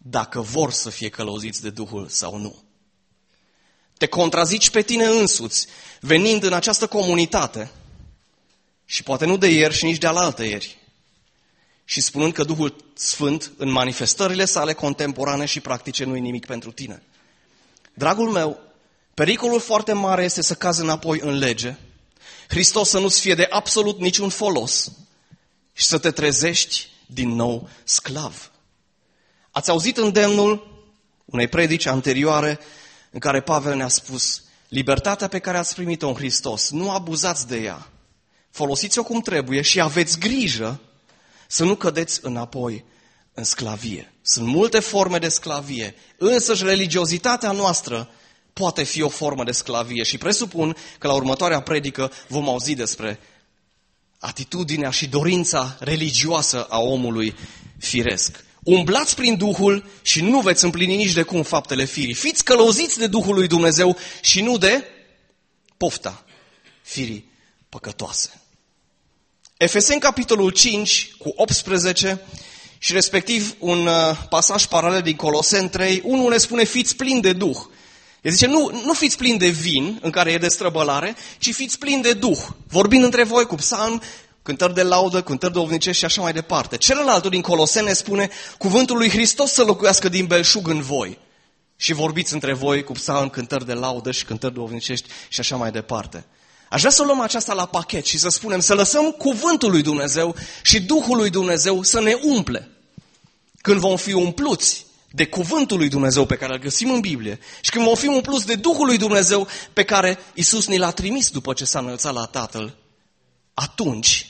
dacă vor să fie călăuziți de Duhul sau nu. Te contrazici pe tine însuți, venind în această comunitate, și poate nu de ieri și nici de alaltă ieri, și spunând că Duhul Sfânt, în manifestările sale contemporane și practice, nu e nimic pentru tine. Dragul meu, pericolul foarte mare este să cazi înapoi în lege, Hristos să nu-ți fie de absolut niciun folos și să te trezești din nou sclav. Ați auzit îndemnul unei predici anterioare în care Pavel ne-a spus: libertatea pe care ați primit-o în Hristos, nu abuzați de ea, folosiți-o cum trebuie și aveți grijă să nu cădeți înapoi în sclavie. Sunt multe forme de sclavie, însăși religiozitatea noastră poate fi o formă de sclavie și presupun că la următoarea predică vom auzi despre atitudinea și dorința religioasă a omului firesc. Umblați prin Duhul și nu veți împlini nici de cum faptele firii. Fiți călăuziți de Duhul lui Dumnezeu și nu de pofta firii păcătoase. Efeseni, capitolul 5, cu 18, și respectiv un pasaj paralel din Coloseni 3, unul ne spune: fiți plini de Duh. El zice, nu fiți plini de vin, în care e destrăbălare, ci fiți plini de Duh, vorbind între voi cu psalmi, cântări de laudă, cântări duhovnicești și așa mai departe. Celălalt din Coloseni ne spune: cuvântul lui Hristos să locuiască din belșug în voi. Și vorbiți între voi cu psalmi, cântări de laudă și cântări duhovnicești și așa mai departe. Aș vrea să luăm aceasta la pachet și să spunem, să lăsăm cuvântul lui Dumnezeu și Duhul lui Dumnezeu să ne umple. Când vom fi umpluți de cuvântul lui Dumnezeu pe care îl găsim în Biblie și când vom fi umpluți de Duhul lui Dumnezeu pe care Iisus ni l-a trimis după ce s-a înălțat la Tatăl, atunci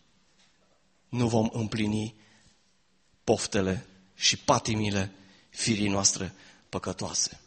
nu vom împlini poftele și patimile firii noastre păcătoase.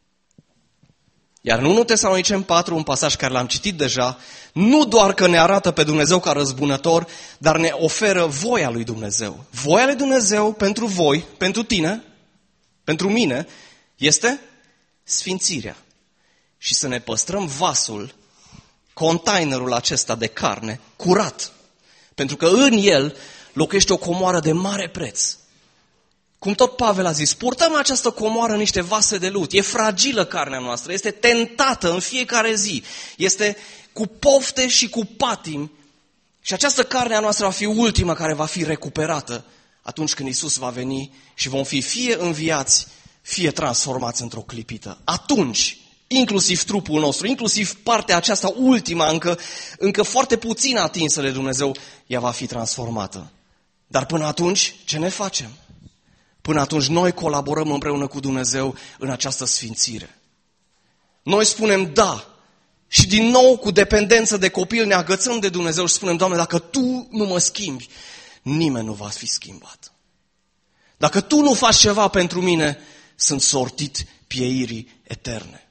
Iar în 1 Tesaloniceni 4, un pasaj care l-am citit deja, nu doar că ne arată pe Dumnezeu ca răzbunător, dar ne oferă voia lui Dumnezeu. Voia lui Dumnezeu pentru voi, pentru tine, pentru mine, este sfințirea. Și să ne păstrăm vasul, containerul acesta de carne, curat. Pentru că în el locuiește o comoară de mare preț. Cum tot Pavel a zis, purtăm această comoară în niște vase de lut. E fragilă carnea noastră, este tentată în fiecare zi. Este cu pofte și cu patimi. Și această carne a noastră va fi ultima care va fi recuperată atunci când Iisus va veni și vom fi fie înviați, fie transformați într-o clipită. Atunci, inclusiv trupul nostru, inclusiv partea aceasta ultima, încă foarte puțin atinsă de Dumnezeu, ea va fi transformată. Dar până atunci, ce ne facem? Până atunci noi colaborăm împreună cu Dumnezeu în această sfințire. Noi spunem da și din nou cu dependență de copil ne agățăm de Dumnezeu și spunem, Doamne, dacă Tu nu mă schimbi, nimeni nu va fi schimbat. Dacă Tu nu faci ceva pentru mine, sunt sortit pieirii eterne.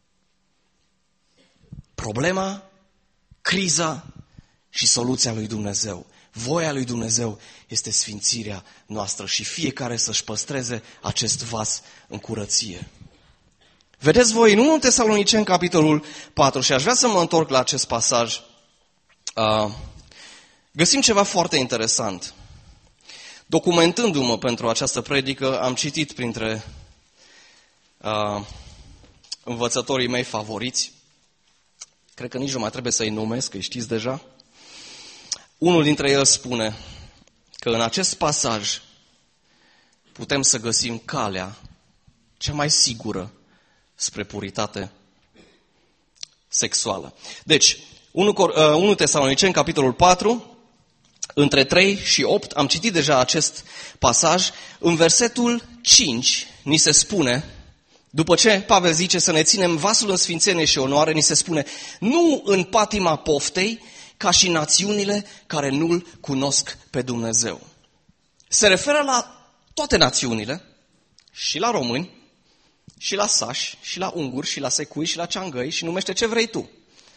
Problema, criza și soluția lui Dumnezeu. Voia lui Dumnezeu este sfințirea noastră și fiecare să-și păstreze acest vas în curăție. Vedeți voi, în 1 Tesaloniceni, capitolul 4, și aș vrea să mă întorc la acest pasaj, găsim ceva foarte interesant. Documentându-mă pentru această predică, am citit printre învățătorii mei favoriți, cred că nici nu mai trebuie să-i numesc, că îi știți deja. Unul dintre ei spune că în acest pasaj putem să găsim calea cea mai sigură spre puritate sexuală. Deci, 1 Tesaloniceni, capitolul 4, între 3 și 8, am citit deja acest pasaj. În versetul 5 ni se spune, după ce Pavel zice să ne ținem vasul în sfințenie și onoare, ni se spune, nu în patima poftei, ca și națiunile care nu-L cunosc pe Dumnezeu. Se referă la toate națiunile, și la români, și la sași, și la unguri, și la secui, și la ceangăi, și numește ce vrei tu.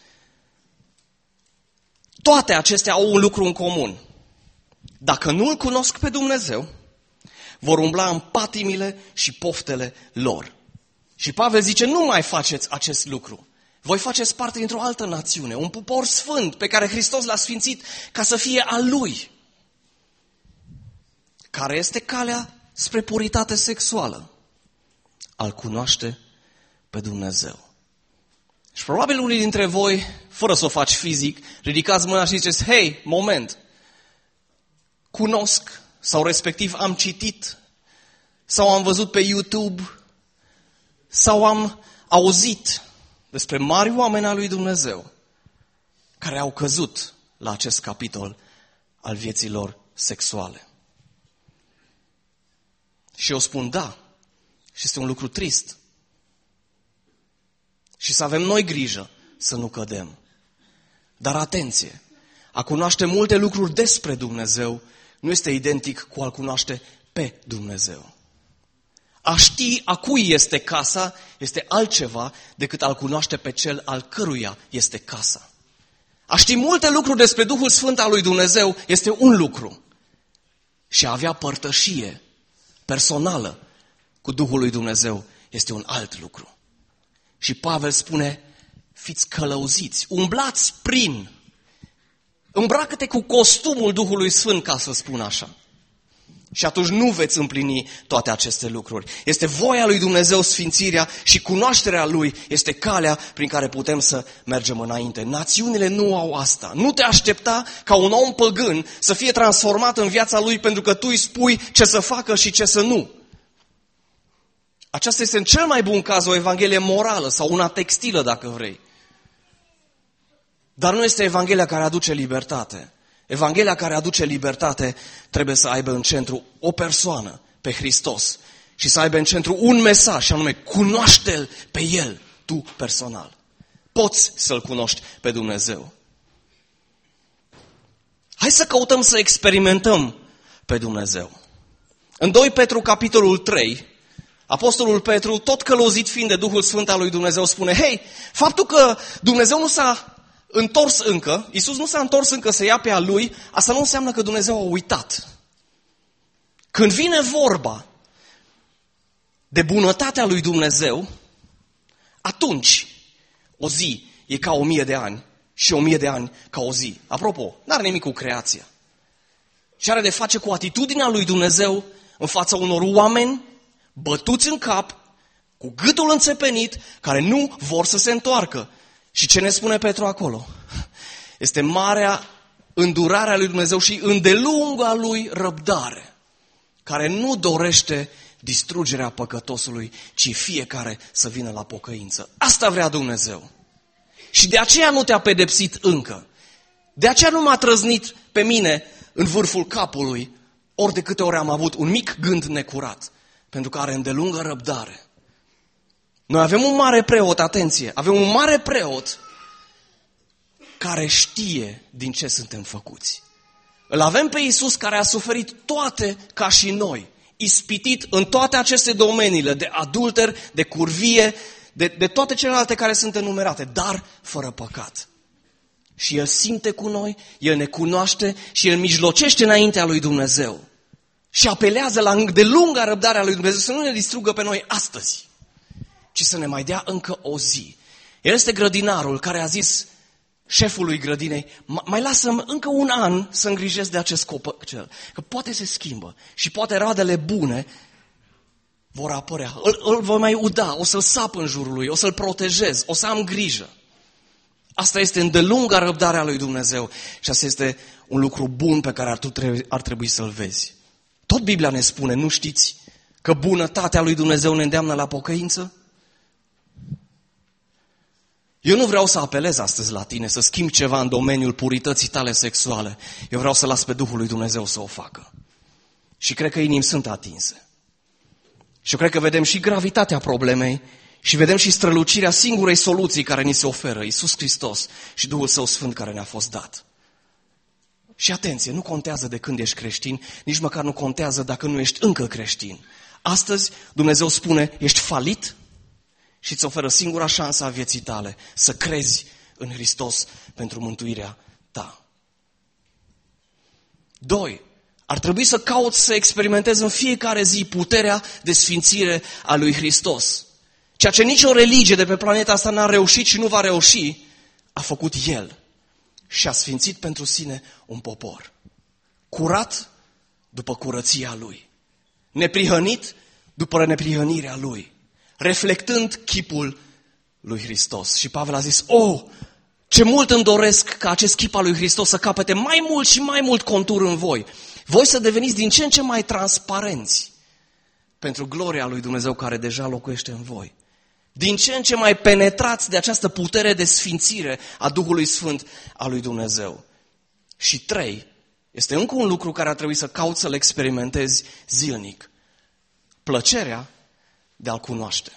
Toate acestea au un lucru în comun. Dacă nu-L cunosc pe Dumnezeu, vor umbla în patimile și poftele lor. Și Pavel zice, nu mai faceți acest lucru. Voi faceți parte dintr-o altă națiune, un popor sfânt pe care Hristos l-a sfințit ca să fie al Lui. Care este calea spre puritate sexuală. A-L cunoaște pe Dumnezeu. Și probabil unii dintre voi, fără să o faci fizic, ridicați mâna și ziceți, hei, moment, cunosc sau respectiv am citit sau am văzut pe YouTube sau am auzit despre mari oameni al lui Dumnezeu care au căzut la acest capitol al vieții lor sexuale. Și eu spun da, și este un lucru trist. Și să avem noi grijă să nu cădem. Dar atenție, a cunoaște multe lucruri despre Dumnezeu nu este identic cu a-L cunoaște pe Dumnezeu. A ști a cui este casa este altceva decât a-L cunoaște pe cel al căruia este casa. A ști multe lucruri despre Duhul Sfânt al lui Dumnezeu este un lucru. Și a avea părtășie personală cu Duhul lui Dumnezeu este un alt lucru. Și Pavel spune, fiți călăuziți, umblați prin, îmbracă-te cu costumul Duhului Sfânt, ca să spun așa. Și atunci nu veți împlini toate aceste lucruri. Este voia lui Dumnezeu sfințirea și cunoașterea Lui este calea prin care putem să mergem înainte. Națiunile nu au asta. Nu te aștepta ca un om păgân să fie transformat în viața lui pentru că tu îi spui ce să facă și ce să nu. Aceasta este în cel mai bun caz o evanghelie morală sau una textilă, dacă vrei. Dar nu este Evanghelia care aduce libertate. Evanghelia care aduce libertate trebuie să aibă în centru o persoană, pe Hristos, și să aibă în centru un mesaj, și anume, cunoaște-L pe El, tu personal. Poți să-L cunoști pe Dumnezeu. Hai să căutăm să experimentăm pe Dumnezeu. În 2 Petru, capitolul 3, Apostolul Petru, tot călăuzit fiind de Duhul Sfânt al lui Dumnezeu, spune, hei, faptul că Dumnezeu nu s-a întors încă, Iisus nu s-a întors încă să ia pe a Lui, asta nu înseamnă că Dumnezeu a uitat. Când vine vorba de bunătatea lui Dumnezeu, atunci o zi e ca 1000 de ani și 1000 de ani ca o zi. Apropo, n-are nimic cu creația. Și are de face cu atitudinea lui Dumnezeu în fața unor oameni bătuți în cap, cu gâtul înțepenit, care nu vor să se întoarcă. Și ce ne spune Petru acolo? Este marea îndurare a lui Dumnezeu și îndelunga lui răbdare, care nu dorește distrugerea păcătosului, ci fiecare să vină la pocăință. Asta vrea Dumnezeu. Și de aceea nu te-a pedepsit încă. De aceea nu m-a trăznit pe mine în vârful capului, ori de câte ori am avut un mic gând necurat, pentru că are îndelungă răbdare. Noi avem un mare preot, atenție, avem un mare preot care știe din ce suntem făcuți. Îl avem pe Iisus care a suferit toate ca și noi, ispitit în toate aceste domeniile de adulter, de curvie, de toate celelalte care sunt enumerate, dar fără păcat. Și El simte cu noi, El ne cunoaște și El mijlocește înaintea lui Dumnezeu. Și apelează la îndelunga răbdarea lui Dumnezeu să nu ne distrugă pe noi astăzi, ci să ne mai dea încă o zi. El este grădinarul care a zis șefului grădinei, mai lasă-mi încă un an să îngrijesc de acest copăcel, că poate se schimbă și poate roadele bune vor apărea. Îl voi mai uda, o să-l sap în jurul lui, o să-l protejez, o să am grijă. Asta este îndelunga răbdarea lui Dumnezeu și asta este un lucru bun pe care ar trebui să-l vezi. Tot Biblia ne spune, nu știți că bunătatea lui Dumnezeu ne îndeamnă la pocăință? Eu nu vreau să apelez astăzi la tine, să schimbi ceva în domeniul purității tale sexuale. Eu vreau să las pe Duhul lui Dumnezeu să o facă. Și cred că inimi sunt atinse. Și eu cred că vedem și gravitatea problemei și vedem și strălucirea singurei soluții care ni se oferă, Iisus Hristos și Duhul Său Sfânt care ne-a fost dat. Și atenție, nu contează de când ești creștin, nici măcar nu contează dacă nu ești încă creștin. Astăzi Dumnezeu spune, ești falit și îți oferă singura șansă a vieții tale, să crezi în Hristos pentru mântuirea ta. 2. Ar trebui să cauți să experimentezi în fiecare zi puterea de sfințire a lui Hristos. Ceea ce nicio religie de pe planeta asta n-a reușit și nu va reuși, a făcut El. Și a sfințit pentru sine un popor. Curat după curăția Lui. neprihănit după neprihănirea Lui, reflectând chipul lui Hristos. Și Pavel a zis, ce mult îmi doresc ca acest chip al lui Hristos să capete mai mult și mai mult contur în voi. Voi să deveniți din ce în ce mai transparenți pentru gloria lui Dumnezeu care deja locuiește în voi. Din ce în ce mai penetrați de această putere de sfințire a Duhului Sfânt al lui Dumnezeu. Și 3, este încă un lucru care ar trebui să cauți să-l experimentezi zilnic. Plăcerea de a-L cunoaște.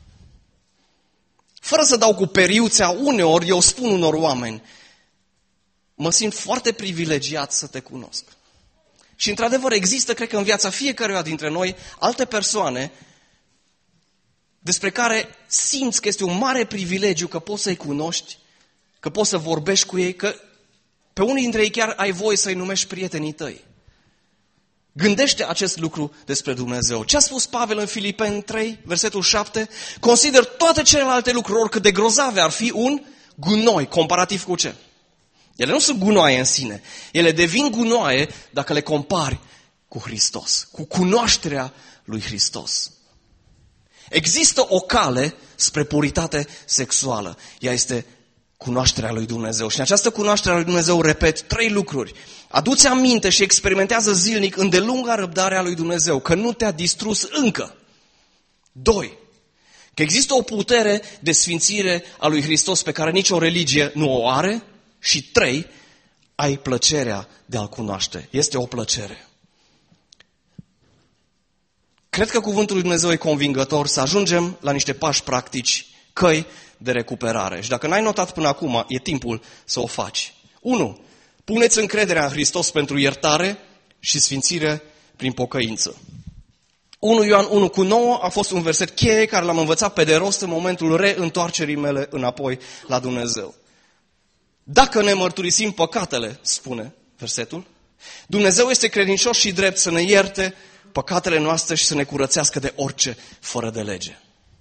Fără să dau cu periuțea, uneori eu spun unor oameni, mă simt foarte privilegiat să te cunosc. Și într-adevăr există, cred că în viața fiecăruia dintre noi, alte persoane despre care simți că este un mare privilegiu că poți să-i cunoști, că poți să vorbești cu ei, că pe unii dintre ei chiar ai voie să-i numești prietenii tăi. Gândește acest lucru despre Dumnezeu. Ce a spus Pavel în Filipeni 3, versetul 7? Consider toate celelalte lucruri, oricât de grozave ar fi, un gunoi, comparativ cu ce? Ele nu sunt gunoaie în sine. Ele devin gunoaie dacă le compari cu Hristos, cu cunoașterea lui Hristos. Există o cale spre puritate sexuală. Ea este cunoașterea lui Dumnezeu. Și în această cunoaștere a lui Dumnezeu, repet, 3 lucruri. Adu-ți aminte și experimentează zilnic îndelunga răbdarea lui Dumnezeu, că nu te-a distrus încă. 2. Că există o putere de sfințire a lui Hristos pe care nicio religie nu o are. Și 3. Ai plăcerea de a-L cunoaște. Este o plăcere. Cred că cuvântul lui Dumnezeu e convingător să ajungem la niște pași practici, căi de recuperare. Și dacă n-ai notat până acum, e timpul să o faci. 1. Puneți încrederea în Hristos pentru iertare și sfințire prin pocăință. 1 Ioan 1:9 a fost un verset cheie care l-am învățat pe de rost în momentul reîntoarcerii mele înapoi la Dumnezeu. Dacă ne mărturisim păcatele, spune versetul, Dumnezeu este credincios și drept să ne ierte păcatele noastre și să ne curățească de orice fără de lege.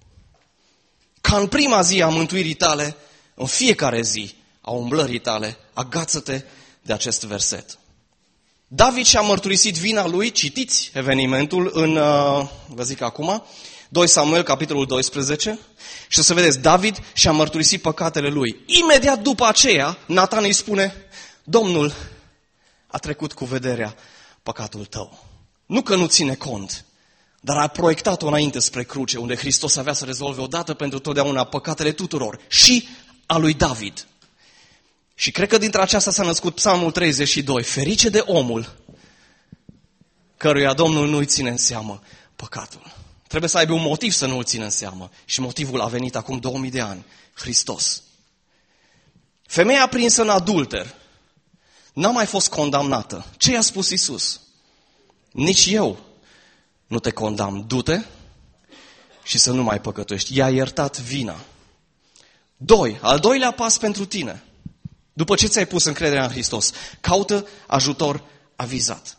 Ca în prima zi a mântuirii tale, în fiecare zi a umblării tale, agață-te de acest verset. David și-a mărturisit vina lui, citiți evenimentul în, vă zic acum, 2 Samuel, capitolul 12, și o să vedeți, David și-a mărturisit păcatele lui. Imediat după aceea, Natan îi spune, Domnul a trecut cu vederea păcatul tău. Nu că nu ține cont, dar a proiectat-o înainte spre cruce, unde Hristos avea să rezolve odată pentru totdeauna păcatele tuturor, și a lui David. Și cred că dintre aceasta s-a născut Psalmul 32, ferice de omul căruia Domnul nu-i ține în seamă păcatul. Trebuie să aibă un motiv să nu îl țină în seamă. Și motivul a venit acum 2000 de ani. Hristos. Femeia prinsă în adulter n-a mai fost condamnată. Ce i-a spus Iisus? Nici eu nu te condamn. Du-te și să nu mai păcătuiești. I-a iertat vina. 2. Al doilea pas pentru tine. După ce ți-ai pus încrederea în Hristos, caută ajutor avizat.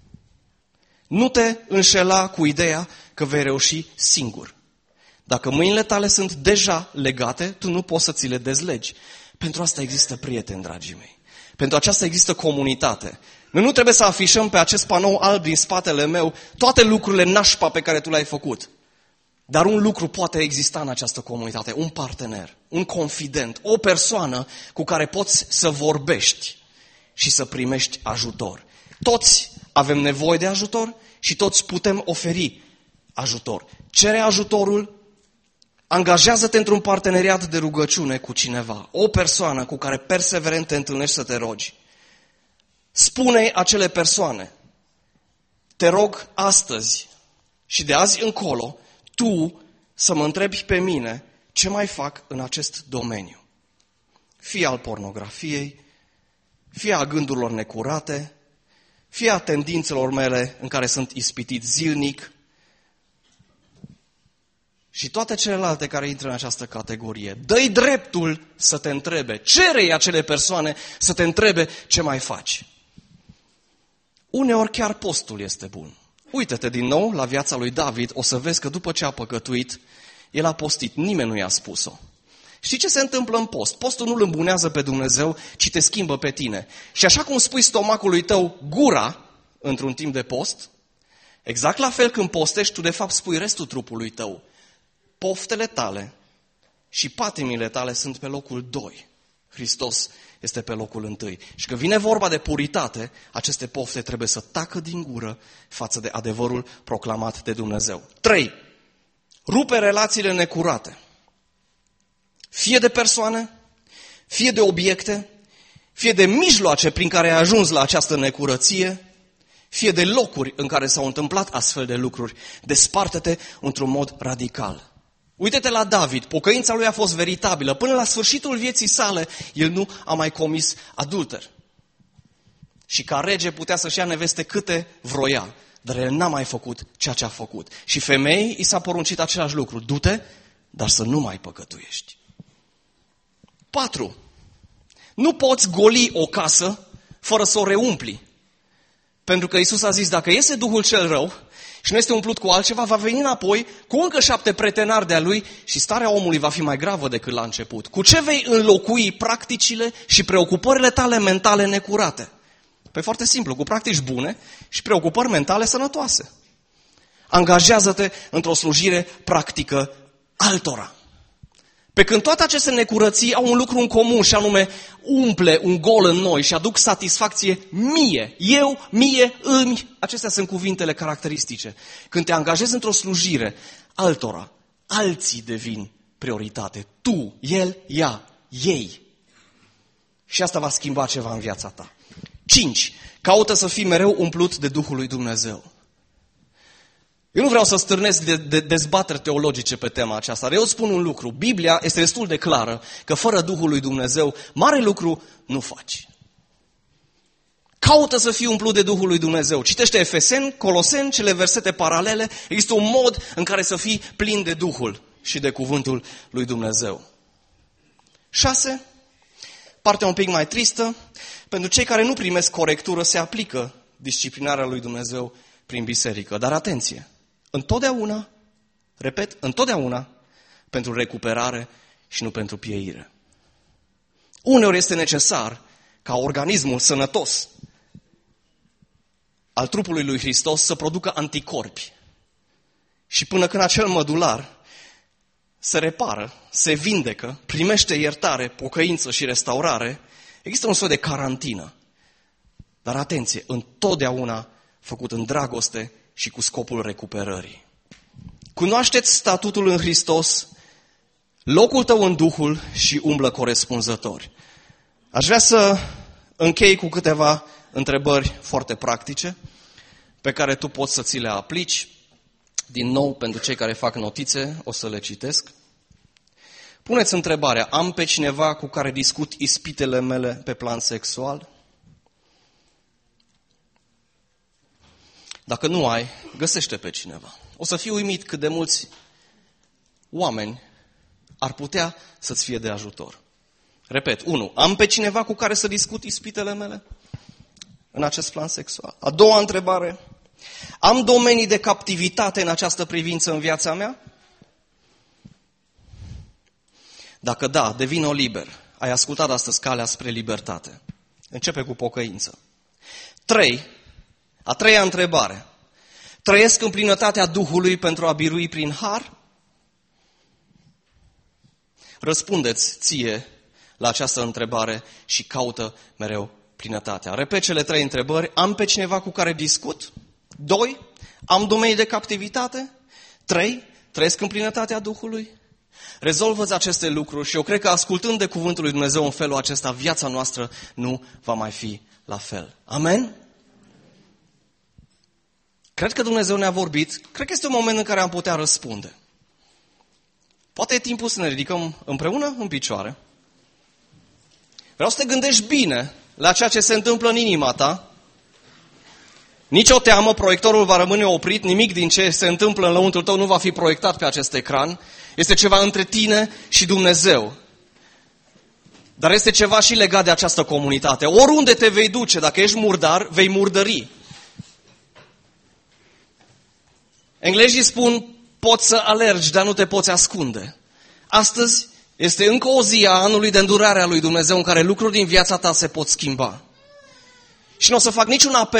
Nu te înșela cu ideea că vei reuși singur. Dacă mâinile tale sunt deja legate, tu nu poți să ți le dezlegi. Pentru asta există prieteni, dragii mei. Pentru aceasta există comunitate. Noi nu trebuie să afișăm pe acest panou alb din spatele meu toate lucrurile nașpa pe care tu le-ai făcut. Dar un lucru poate exista în această comunitate, un partener, un confident, o persoană cu care poți să vorbești și să primești ajutor. Toți avem nevoie de ajutor și toți putem oferi ajutor. Cere ajutorul, angajează-te într-un parteneriat de rugăciune cu cineva, o persoană cu care perseverent te întâlnești să te rogi. Spune acele persoane, te rog astăzi și de azi încolo, tu să mă întrebi pe mine ce mai fac în acest domeniu. Fie al pornografiei, fie a gândurilor necurate, fie a tendințelor mele în care sunt ispitit zilnic și toate celelalte care intră în această categorie. Dă-i dreptul să te întrebe, cere-i acele persoane să te întrebe ce mai faci. Uneori chiar postul este bun. Uită-te din nou la viața lui David, o să vezi că după ce a păcătuit, el a postit, nimeni nu i-a spus-o. Știi ce se întâmplă în post? Postul nu îl îmbunează pe Dumnezeu, ci te schimbă pe tine. Și așa cum spui stomacului tău gura într-un timp de post, Exact la fel când postești, tu de fapt spui restul trupului tău. Poftele tale și patimile tale sunt pe locul 2. Hristos este pe locul 1. Și când vine vorba de puritate, aceste pofte trebuie să tacă din gură față de adevărul proclamat de Dumnezeu. 3. Rupe relațiile necurate. Fie de persoane, fie de obiecte, fie de mijloace prin care ai ajuns la această necurăție, fie de locuri în care s-au întâmplat astfel de lucruri. Desparte-te într-un mod radical. Uite-te la David, pocăința lui a fost veritabilă. Până la sfârșitul vieții sale, el nu a mai comis adulter. Și ca rege putea să-și ia neveste câte vroia, dar el n-a mai făcut ceea ce a făcut. Și femeii i s-a poruncit același lucru. Du-te, dar să nu mai păcătuiești. 4. Nu poți goli o casă fără să o reumpli. Pentru că Iisus a zis, dacă iese Duhul cel rău și nu este umplut cu altceva, va veni înapoi cu încă 7 pretenari de-a lui și starea omului va fi mai gravă decât la început. Cu ce vei înlocui practicile și preocupările tale mentale necurate? Păi foarte simplu, cu practici bune și preocupări mentale sănătoase. Angajează-te într-o slujire practică altora. Pe când toate aceste necurății au un lucru în comun și anume umple un gol în noi și aduc satisfacție mie. Eu, mie, îmi. Acestea sunt cuvintele caracteristice. Când te angajezi într-o slujire altora, alții devin prioritate. Tu, el, ea, ei. Și asta va schimba ceva în viața ta. 5. Caută să fii mereu umplut de Duhul lui Dumnezeu. Eu nu vreau să stârnesc de dezbateri teologice pe tema aceasta, dar eu spun un lucru. Biblia este destul de clară că fără Duhul lui Dumnezeu, mare lucru nu faci. Caută să fii umplut de Duhul lui Dumnezeu. Citește Efeseni, Coloseni, cele versete paralele. Există un mod în care să fii plin de Duhul și de cuvântul lui Dumnezeu. 6. Partea un pic mai tristă. Pentru cei care nu primesc corectură se aplică disciplinarea lui Dumnezeu prin biserică. Dar atenție! Întotdeauna, repet, întotdeauna pentru recuperare și nu pentru pieire. Uneori este necesar ca organismul sănătos al trupului lui Hristos să producă anticorpi. Și până când acel mădular se repară, se vindecă, primește iertare, pocăință și restaurare, există un soi de carantină. Dar atenție, întotdeauna făcut în dragoste și cu scopul recuperării. Cunoaște-ți statutul în Hristos, locul tău în Duhul și umblă corespunzători. Aș vrea să închei cu câteva întrebări foarte practice pe care tu poți să ți le aplici. Din nou, pentru cei care fac notițe, o să le citesc. Puneți întrebarea, am pe cineva cu care discut ispitele mele pe plan sexual? Dacă nu ai, găsește pe cineva. O să fii uimit cât de mulți oameni ar putea să-ți fie de ajutor. Repet, 1. Am pe cineva cu care să discut ispitele mele în acest plan sexual? A doua întrebare. Am domenii de captivitate în această privință în viața mea? Dacă da, devină liber. Ai ascultat astăzi calea spre libertate. Începe cu pocăință. 3. A treia întrebare. Trăiesc în plinătatea Duhului pentru a birui prin har? Răspundeți ție la această întrebare și caută mereu plinătatea. Repet cele 3 întrebări. Am pe cineva cu care discut? 2. Am domenii de captivitate? 3. Trăiesc în plinătatea Duhului? Rezolvă-ți aceste lucruri și eu cred că ascultând de cuvântul lui Dumnezeu în felul acesta, viața noastră nu va mai fi la fel. Amen? Cred că Dumnezeu ne-a vorbit. Cred că este un moment în care am putea răspunde. Poate e timpul să ne ridicăm împreună în picioare. Vreau să te gândești bine la ceea ce se întâmplă în inima ta. Nici o teamă, proiectorul va rămâne oprit, nimic din ce se întâmplă în lăuntrul tău nu va fi proiectat pe acest ecran. Este ceva între tine și Dumnezeu. Dar este ceva și legat de această comunitate. Oriunde te vei duce, dacă ești murdar, vei murdări. Englezii spun, poți să alergi, dar nu te poți ascunde. Astăzi este încă o zi a anului de îndurare a lui Dumnezeu în care lucruri din viața ta se pot schimba. Și nu o să fac niciun apel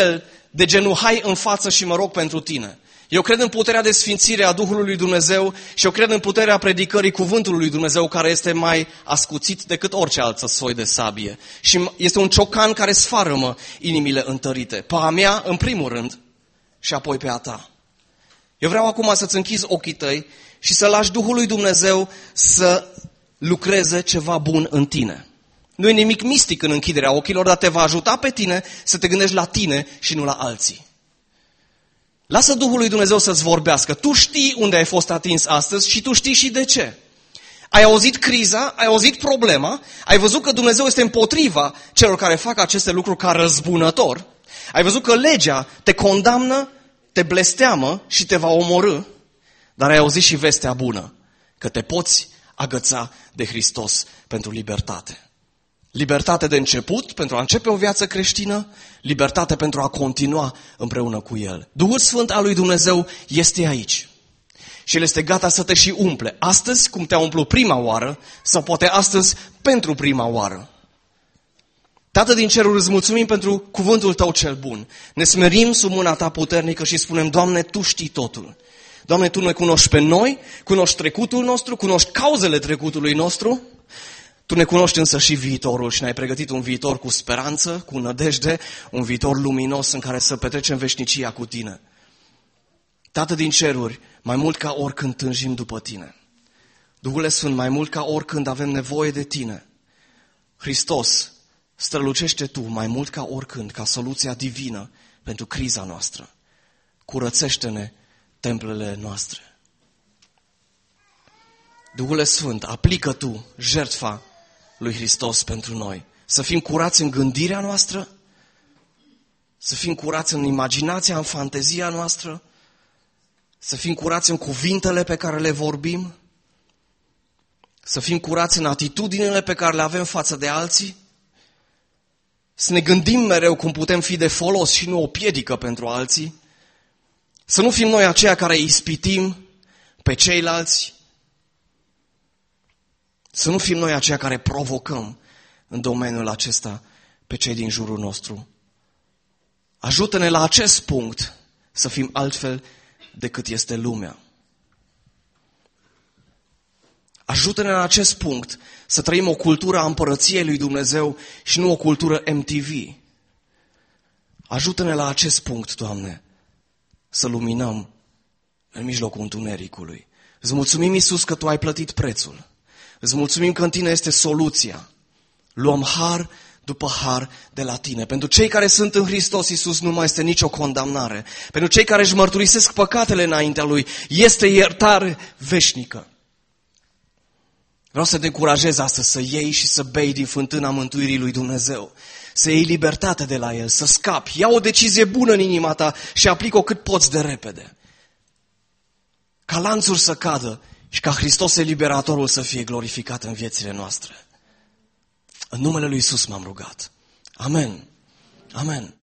de genul hai în față și mă rog pentru tine. Eu cred în puterea de sfințire a Duhului lui Dumnezeu și eu cred în puterea predicării cuvântului lui Dumnezeu care este mai ascuțit decât orice altă soi de sabie. Și este un ciocan care sfarămă inimile întărite. Pe a mea, în primul rând, și apoi pe a ta. Eu vreau acum să-ți închizi ochii tăi și să lași Duhul lui Dumnezeu să lucreze ceva bun în tine. Nu e nimic mistic în închiderea ochilor, dar te va ajuta pe tine să te gândești la tine și nu la alții. Lasă Duhul lui Dumnezeu să-ți vorbească. Tu știi unde ai fost atins astăzi și tu știi și de ce. Ai auzit criza, ai auzit problema, ai văzut că Dumnezeu este împotriva celor care fac aceste lucruri ca răzbunător. Ai văzut că legea te condamnă, te blesteamă și te va omorî, dar ai auzit și vestea bună, că te poți agăța de Hristos pentru libertate. Libertate de început, pentru a începe o viață creștină, libertate pentru a continua împreună cu El. Duhul Sfânt al lui Dumnezeu este aici și El este gata să te și umple. Astăzi, cum te-a umplut prima oară, sau poate astăzi pentru prima oară. Tată din ceruri, îți mulțumim pentru cuvântul Tău cel bun. Ne smerim sub mâna Ta puternică și spunem, Doamne, Tu știi totul. Doamne, Tu ne cunoști pe noi, cunoști trecutul nostru, cunoști cauzele trecutului nostru. Tu ne cunoști însă și viitorul și ne-ai pregătit un viitor cu speranță, cu nădejde, un viitor luminos în care să petrecem veșnicia cu Tine. Tată din ceruri, mai mult ca oricând tânjim după Tine. Duhule Sfânt, mai mult ca oricând avem nevoie de Tine. Hristos, strălucește Tu mai mult ca oricând, ca soluția divină pentru criza noastră. Curățește-ne templele noastre. Duhule Sfânt, aplică Tu jertfa lui Hristos pentru noi. Să fim curați în gândirea noastră, să fim curați în imaginația, în fantezia noastră, să fim curați în cuvintele pe care le vorbim, să fim curați în atitudinile pe care le avem față de alții, să ne gândim mereu cum putem fi de folos și nu o piedică pentru alții, să nu fim noi aceia care ispitim pe ceilalți, să nu fim noi aceia care provocăm în domeniul acesta pe cei din jurul nostru. Ajută-ne la acest punct să fim altfel decât este lumea. Ajută-ne la acest punct să trăim o cultură a împărăției lui Dumnezeu și nu o cultură MTV. Ajută-ne la acest punct, Doamne, să luminăm în mijlocul întunericului. Îți mulțumim, Iisus, că Tu ai plătit prețul. Îți mulțumim că în Tine este soluția. Luăm har după har de la Tine. Pentru cei care sunt în Hristos Iisus nu mai este nicio condamnare. Pentru cei care își mărturisesc păcatele înaintea Lui, este iertare veșnică. Vreau să te încurajez astăzi să iei și să bei din fântâna mântuirii lui Dumnezeu. Să iei libertate de la El, să scapi. Ia o decizie bună în inima ta și aplică-o cât poți de repede. Ca lanțuri să cadă și ca Hristos eliberatorul să fie glorificat în viețile noastre. În numele lui Iisus m-am rugat. Amen. Amen.